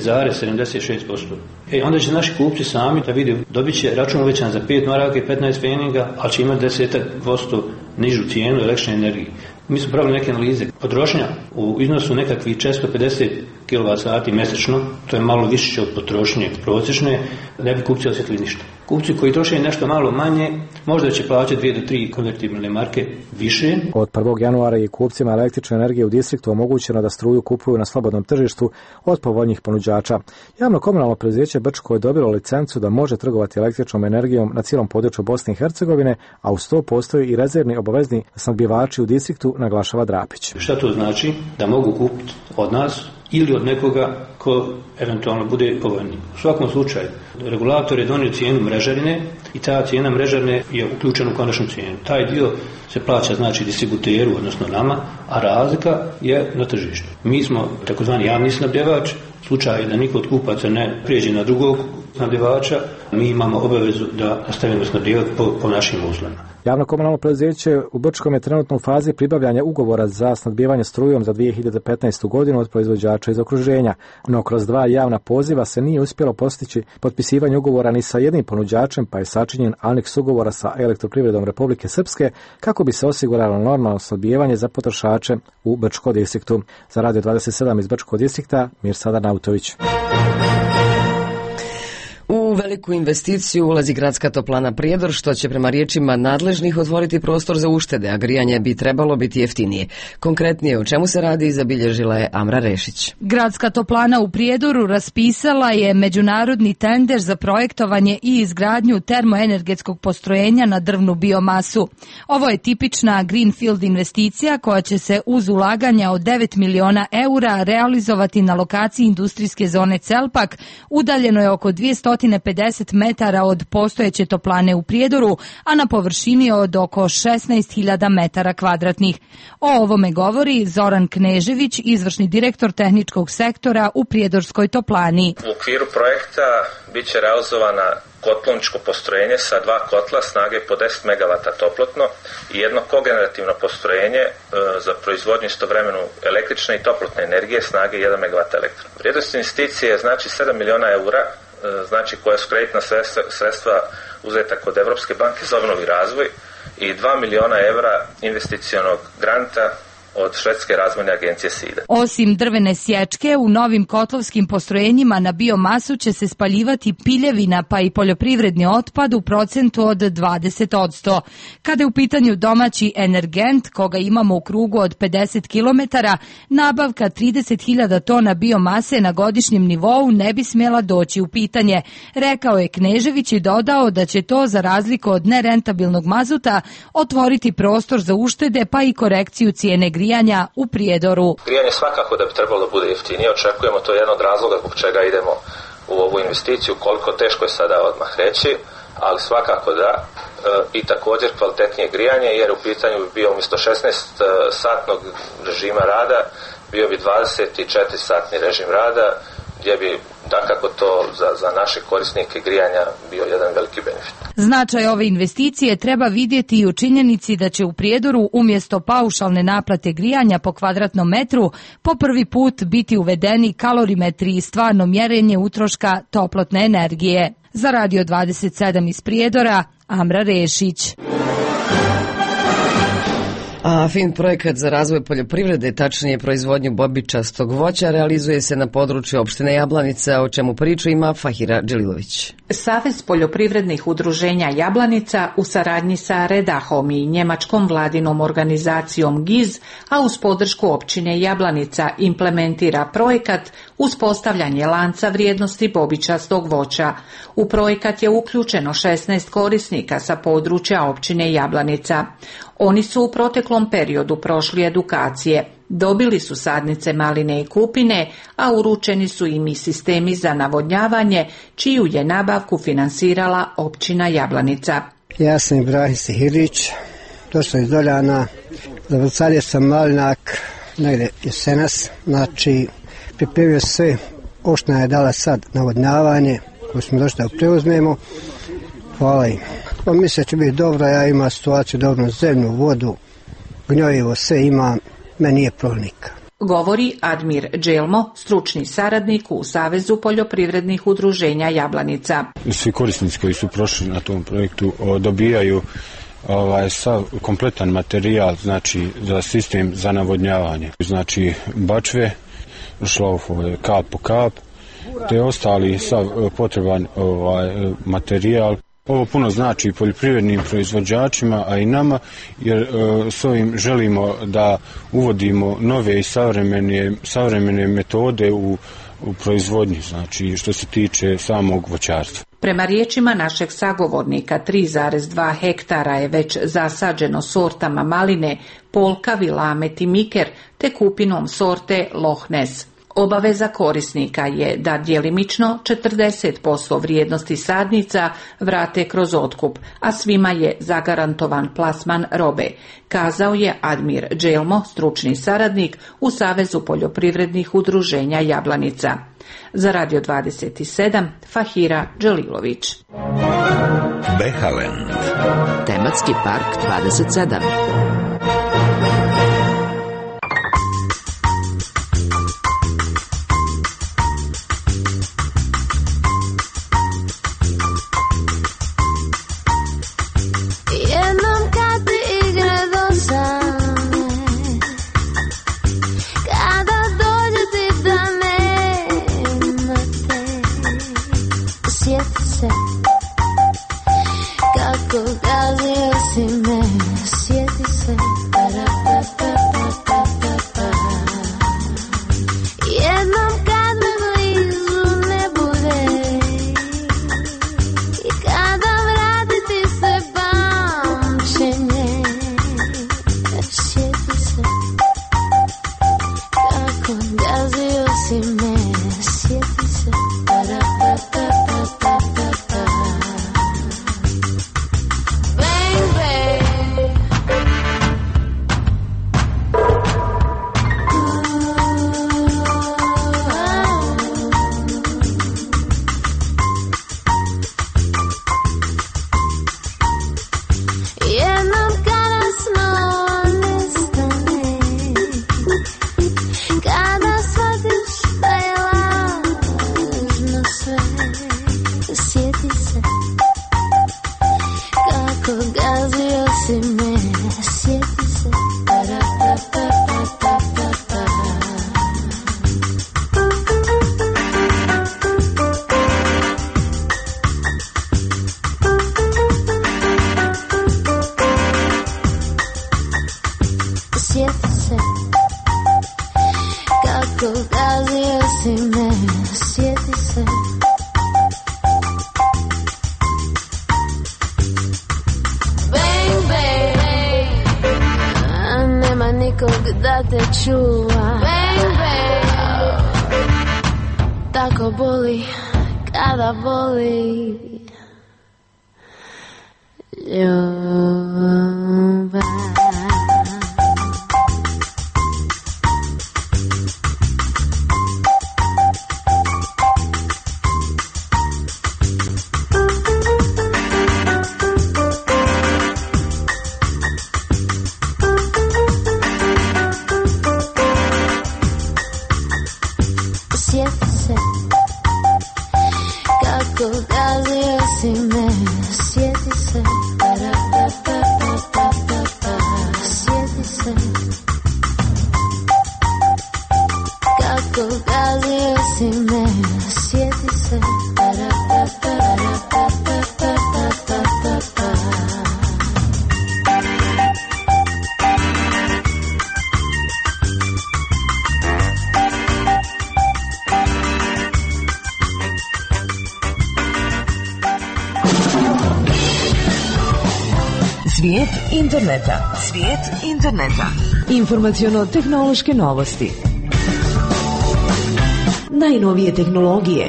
10,76%. Onda će naši kupci sami da vidi, dobit će račun uvećan za 5 maraka i 15 pfeninga, ali će imati 10% nižu cijenu električne energije. Mi smo pravili neke analize. Potrošnja u iznosu nekakvih 450 kWh mjesečno, to je malo više od potrošnje prosječne, ne bi kupci osjetili ništa. Kupci koji troše nešto malo manje, možda će plaćati 2 do 3 konvertibilne marke više. Od 1. januara je kupcima električne energije u distriktu omogućeno da struju kupuju na slobodnom tržištu od povoljnih ponuđača. Javno komunalno preduzeće Brčko je dobilo licencu da može trgovati električnom energijom na cijelom području Bosne i Hercegovine, a uz to postoji i rezervni obavezni snabdjevači u distriktu, naglašava Drapić. Šta to znači? Da mogu kupiti od nas ili od nekoga ko eventualno bude povoljniji. U svakom slučaju, regulator je donio cijenu mrežarine i ta cijena mrežarine je uključena u konačnu cijenu. Taj dio se plaća znači distributeru, odnosno nama, a razlika je na tržištu. Mi smo takozvani javni snabdjevač, slučaj da niko od kupaca ne prijeđe na drugog snabdjevača, mi imamo obavezu da nastavimo snabdjevati po našim uslovima. Javno komunalno preduzeće u Brčkom je trenutno u fazi pribavljanja ugovora za snabdijevanje strujom za 2015. godinu od proizvođača iz okruženja, no kroz 2 javna poziva se nije uspjelo postići potpisivanje ugovora ni sa jednim ponuđačem, pa je sačinjen aneks ugovora sa Elektroprivredom Republike Srpske kako bi se osiguralo normalno snabdijevanje za potrošače u Brčko distriktu. Za Radio 27 iz Brčkog distrikta, Mirsad Arnautović. U veliku investiciju ulazi gradska toplana Prijedor, što će prema riječima nadležnih otvoriti prostor za uštede, a grijanje bi trebalo biti jeftinije. Konkretnije o čemu se radi zabilježila je Amra Rešić. Gradska toplana u Prijedoru raspisala je međunarodni tender za projektovanje i izgradnju termoenergetskog postrojenja na drvnu biomasu. Ovo je tipična greenfield investicija koja će se uz ulaganja od 9 miliona eura realizovati na lokaciji industrijske zone Celpak, udaljeno je oko 250 metara od postojeće toplane u Prijedoru, a na površini od oko 16.000 metara kvadratnih. O ovome govori Zoran Knežević, izvršni direktor tehničkog sektora u Prijedorskoj toplani. U okviru projekta bit će realizovana kotloničko postrojenje sa 2 kotla snage po 10 MW toplotno i jedno kogenerativno postrojenje za proizvodnju istovremenu električne i toplotne energije snage 1 MW elektro. Vrijednost investicije je znači 7 miliona eura, znači koja su kreditna sredstva uzeta kod Evropske banke za obnovu i razvoj i 2 miliona evra investicionog granta od Švedske razvojne agencije SIDA. Osim drvene sječke, u novim kotlovskim postrojenjima na biomasu će se spaljivati piljevina pa i poljoprivredni otpad u procentu od 20%. Kada je u pitanju domaći energent, koga imamo u krugu od 50 km, nabavka 30.000 tona biomase na godišnjem nivou ne bi smjela doći u pitanje, rekao je Knežević i dodao da će to, za razliku od nerentabilnog mazuta, otvoriti prostor za uštede pa i korekciju cijene grijanja u Prijedoru. Grijanje svakako da bi trebalo da bude jeftinije, očekujemo, to je jedan od razloga zbog čega idemo u ovu investiciju, koliko teško je sada odmah reći, ali svakako da, i također kvalitetnije grijanje, jer u pitanju bi bio umjesto 16-satnog režima rada, bio bi 24-satni režim rada, gdje bi dakako to za naše korisnike grijanja bio jedan veliki benefit. Značaj ove investicije treba vidjeti i u činjenici da će u Prijedoru umjesto paušalne naplate grijanja po kvadratnom metru po prvi put biti uvedeni kalorimetri i stvarno mjerenje utroška toplotne energije. Za Radio 27 iz Prijedora, Amra Rešić. A fin projekat za razvoj poljoprivrede, tačnije proizvodnju bobičastog voća, realizuje se na području opštine Jablanica, o čemu priču ima Fahira Đelilović. Savez poljoprivrednih udruženja Jablanica u saradnji sa Redahom i njemačkom vladinom organizacijom GIZ, a uz podršku općine Jablanica implementira projekat uspostavljanje lanca vrijednosti bobičastog voća. U projekat je uključeno 16 korisnika sa područja općine Jablanica. Oni su u proteklom periodu prošli edukacije, dobili su sadnice maline i kupine, a uručeni su im i sistemi za navodnjavanje, čiju je nabavku finansirala općina Jablanica. Ja sam Ibrahim Sihirić, došao iz Doljana, zavrcario sam malinak negdje jesenas, znači pripremio sve, opština je dala sad navodnjavanje, koje smo došli da preuzmemo, hvala im. Mislim da će biti dobro, ja imam situaciju dobro, zemlju, vodu, gnojivo, sve imam, meni nije pronika. Govori Admir Dželmo, stručni saradnik u Savezu poljoprivrednih udruženja Jablanica. Svi korisnici koji su prošli na tom projektu dobijaju sav kompletan materijal, znači za sistem za navodnjavanje, znači bačve, šlaufove kap po kap, te ostali sav potreban materijal. Ovo puno znači poljoprivrednim proizvođačima, a i nama, jer s ovim želimo da uvodimo nove i savremene metode u proizvodnji, znači što se tiče samog voćarstva. Prema riječima našeg sagovornika, 3,2 hektara je već zasađeno sortama maline, polka, vilamet i miker, te kupinom sorte Loch Ness. Obaveza korisnika je da djelimično 40% vrijednosti sadnica vrate kroz otkup, a svima je zagarantovan plasman robe, kazao je Admir Dželmo, stručni saradnik u Savezu poljoprivrednih udruženja Jablanica. Za Radio 27, Fahira Đelilović. Behaland. Tematski park 27. Tako boli, kada boli ljubav. sjeti se kako gazio si me, sjeti se, sjeti se kako gazio si me, sjeti se. Svijet interneta. Svijet interneta. Informaciono-tehnološke novosti. Najnovije tehnologije.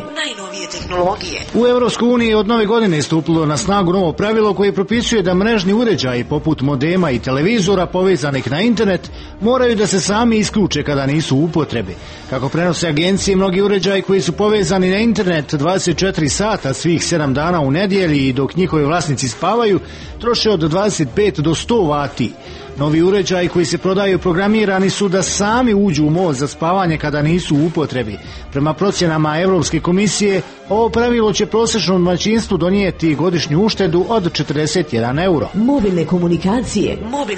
U Evropskoj uniji od nove godine je stupilo na snagu novo pravilo koje propisuje da mrežni uređaji poput modema i televizora povezanih na internet moraju da se sami isključe kada nisu u upotrebi. Kako prenose agencije, mnogi uređaji koji su povezani na internet 24 sata svih 7 dana u nedjelji i dok njihovi vlasnici spavaju, troše od 25 do 100 vati. Novi uređaji koji se prodaju programirani su da sami uđu u mod za spavanje kada nisu u upotrebi. Prema procjenama Evropske komisije, ovo pravilo će prosječnom domaćinstvu donijeti godišnju uštedu od 41 euro. Mobilne komunikacije.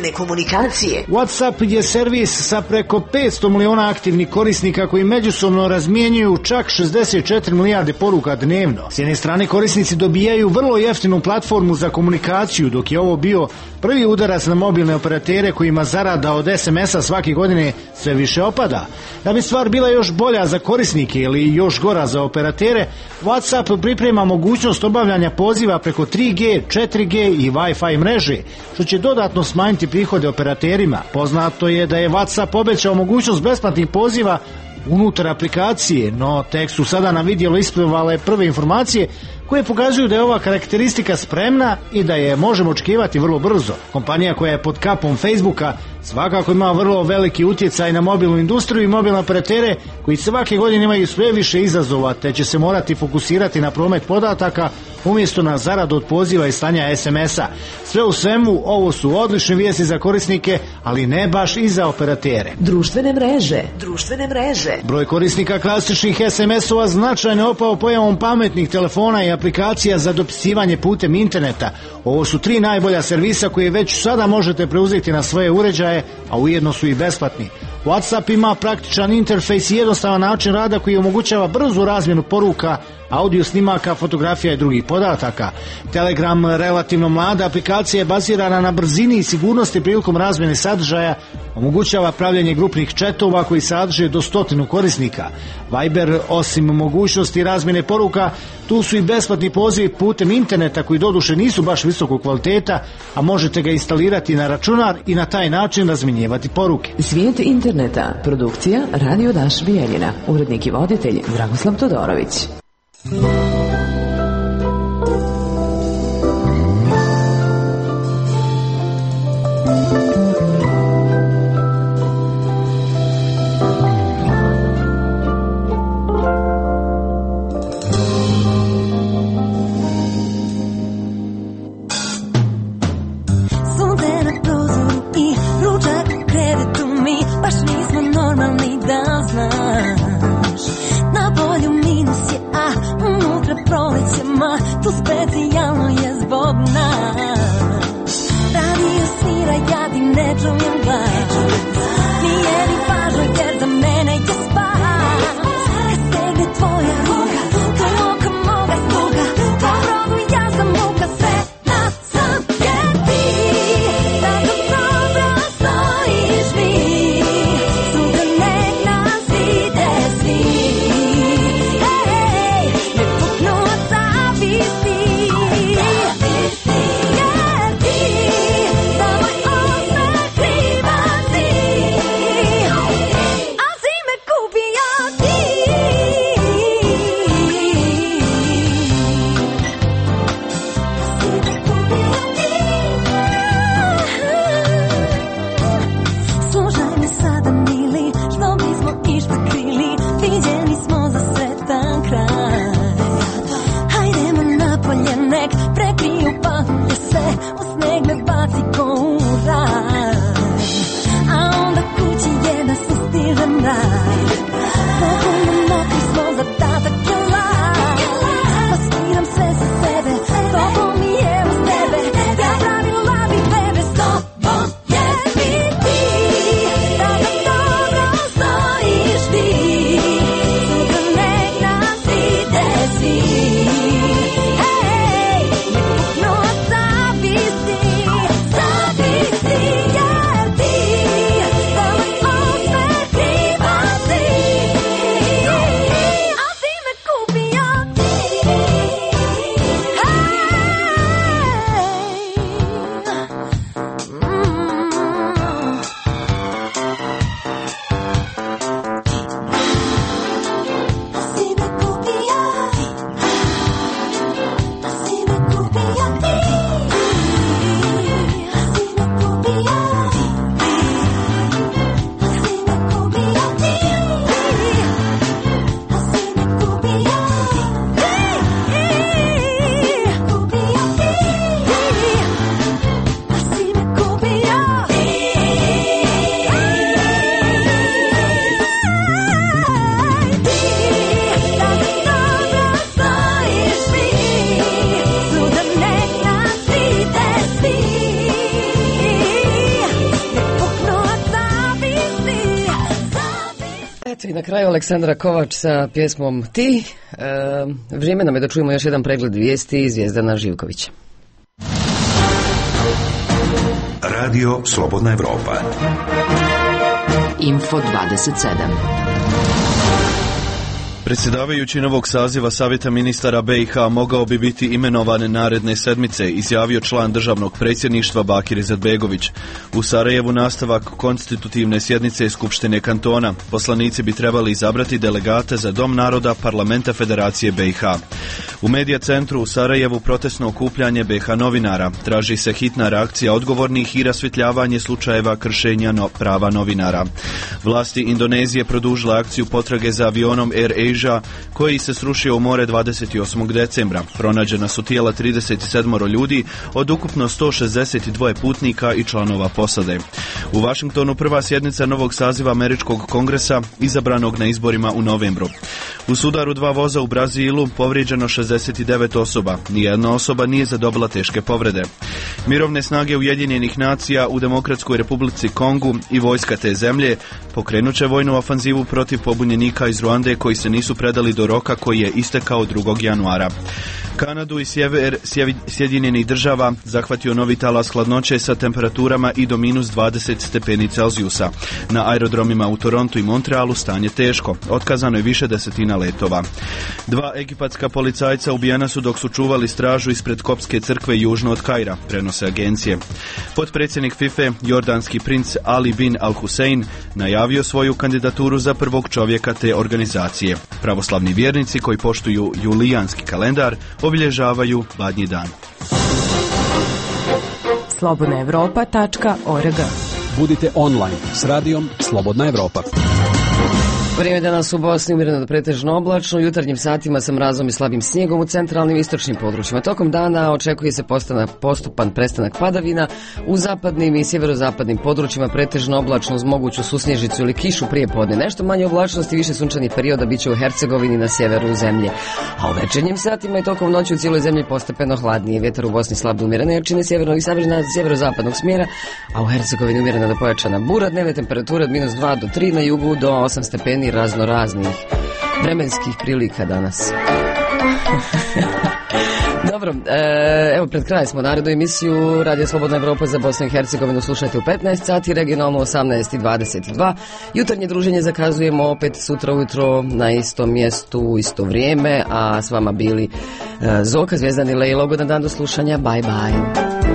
WhatsApp je servis sa preko 500 miliona aktivnih korisnika koji međusobno razmjenjuju čak 64 milijarde poruka dnevno. S jedne strane korisnici dobijaju vrlo jeftinu platformu za komunikaciju, dok je ovo bio prvi udarac na mobilne operatere kojima zarada od SMS-a svake godine sve više opada. Da bi stvar bila još bolja za korisnike ili još gora za operatere, WhatsApp priprema mogućnost obavljanja poziva preko 3G, 4G i Wi-Fi mreže, što će dodatno smanjiti prihode operaterima. Poznato je da je WhatsApp obećao mogućnost besplatnih poziva unutar aplikacije, no tek su sada na vidjelo isplivale prve informacije koje pokazuju da je ova karakteristika spremna i da je možemo očekivati vrlo brzo. Kompanija koja je pod kapom Facebooka svakako ima vrlo veliki utjecaj na mobilnu industriju i mobilne operatere koji svake godine imaju sve više izazova, te će se morati fokusirati na promet podataka umjesto na zaradu od poziva i slanja SMS-a. Sve u svemu, ovo su odlične vijesti za korisnike, ali ne baš i za operatere. Društvene mreže. Broj korisnika klasičnih SMS-ova značajno opao pojavom pametnih telefona i aplikacija za dopisivanje putem interneta. Ovo su 3 najbolja servisa koje već sada možete preuzeti na svoje uređaje, a ujedno su i besplatni. WhatsApp ima praktičan interfejs i jednostavan način rada koji omogućava brzu razmjenu poruka, audio snimaka, fotografija i drugih podataka. Telegram, relativno mlada aplikacija, je bazirana na brzini i sigurnosti prilikom razmjene sadržaja, omogućava pravljenje grupnih četova koji sadrže do 100 korisnika. Viber, osim mogućnosti razmjene poruka, tu su i besplatni pozivi putem interneta koji doduše nisu baš visokog kvaliteta, a možete ga instalirati na računar i na taj način razmjenjivati poruke. Svijet interneta. Produkcija Radio Daš Bijeljina. Urednik i voditelj Dragoslav Todorović. Normalni da znaš, na polju minus je, a unutra Eto i na kraju Aleksandra Kovač sa pjesmom Ti. Vrijeme nam je da čujemo još jedan pregled vijesti Zvijezdana Živkovića. Radio Slobodna Evropa. Info 27. Predsjedavajući novog saziva Savjeta ministara BiH mogao bi biti imenovan naredne sedmice, izjavio član državnog predsjedništva Bakir Izetbegović. U Sarajevu nastavak konstitutivne sjednice Skupštine kantona. Poslanici bi trebali izabrati delegate za Dom naroda Parlamenta Federacije BiH. U Medija centru u Sarajevu protestno okupljanje BiH novinara. Traži se hitna reakcija odgovornih i rasvjetljavanje slučajeva kršenja prava novinara. Vlasti Indonezije produžile akciju potrage za avionom Air Asia koji se srušio u more 28. decembra. Pronađena su tijela 37 ljudi od ukupno 162 putnika i članova posade. U Vašingtonu prva sjednica novog saziva Američkog kongresa izabranog na izborima u novembru. U sudaru dva voza u Brazilu povrijeđeno 69 osoba. Nijedna osoba nije zadobila teške povrede. Mirovne snage Ujedinjenih nacija u Demokratskoj Republici Kongu i vojska te zemlje pokrenut će vojnu ofanzivu protiv pobunjenika iz Ruande koji se nisu predali do roka koji je istekao 2. januara. Kanadu i sjever Sjedinjenih država zahvatio novi talas hladnoće sa temperaturama i do minus 20 stepeni Celzijusa. Na aerodromima u Torontu i Montrealu stanje teško. Otkazano je više desetina letova. 2 egipatska policajca ubijena su dok su čuvali stražu ispred Kopske crkve južno od Kaira, prenose agencije. Potpredsjednik FIFA, jordanski princ Ali bin Al-Hussein, najavio svoju kandidaturu za prvog čovjeka te organizacije. Pravoslavni vjernici koji poštuju julijanski kalendar obilježavaju Badnji dan. slobodnaevropa.org. Budite online s radijom Slobodna Evropa. Vrijeme danas u Bosni umjereno do pretežno oblačno, u jutarnjim satima sa mrazom i slabim snijegom u centralnim i istočnim područjima. Tokom dana očekuje se postupan prestanak padavina, u zapadnim i sjeverozapadnim područjima pretežno oblačno uz moguću susnježicu ili kišu prije podne. Nešto manje oblačnosti, više sunčanih perioda bit će u Hercegovini na sjeveru zemlje. A u večernjim satima i tokom noći u cijeloj zemlji postepeno hladnije. Vjetar u Bosni slab do umjerene jačine sjevernog i sjeverozapadnog smjera, a u Hercegovini umjerena do pojačana bura, dnevne temperature od minus 2 do 3 na jugu do 8 stepeni raznoraznih vremenskih prilika danas. Dobro, evo pred kraj smo narednu emisiju Radio Slobodna Evropa za Bosnu i Hercegovinu slušajte u 15 sati, regionalno 18:22. Jutarnje druženje zakazujemo opet sutra ujutro na istom mjestu u isto vrijeme, a s vama bili Zoka, Zvjezdani Lej, logodan dan do slušanja, bye bye.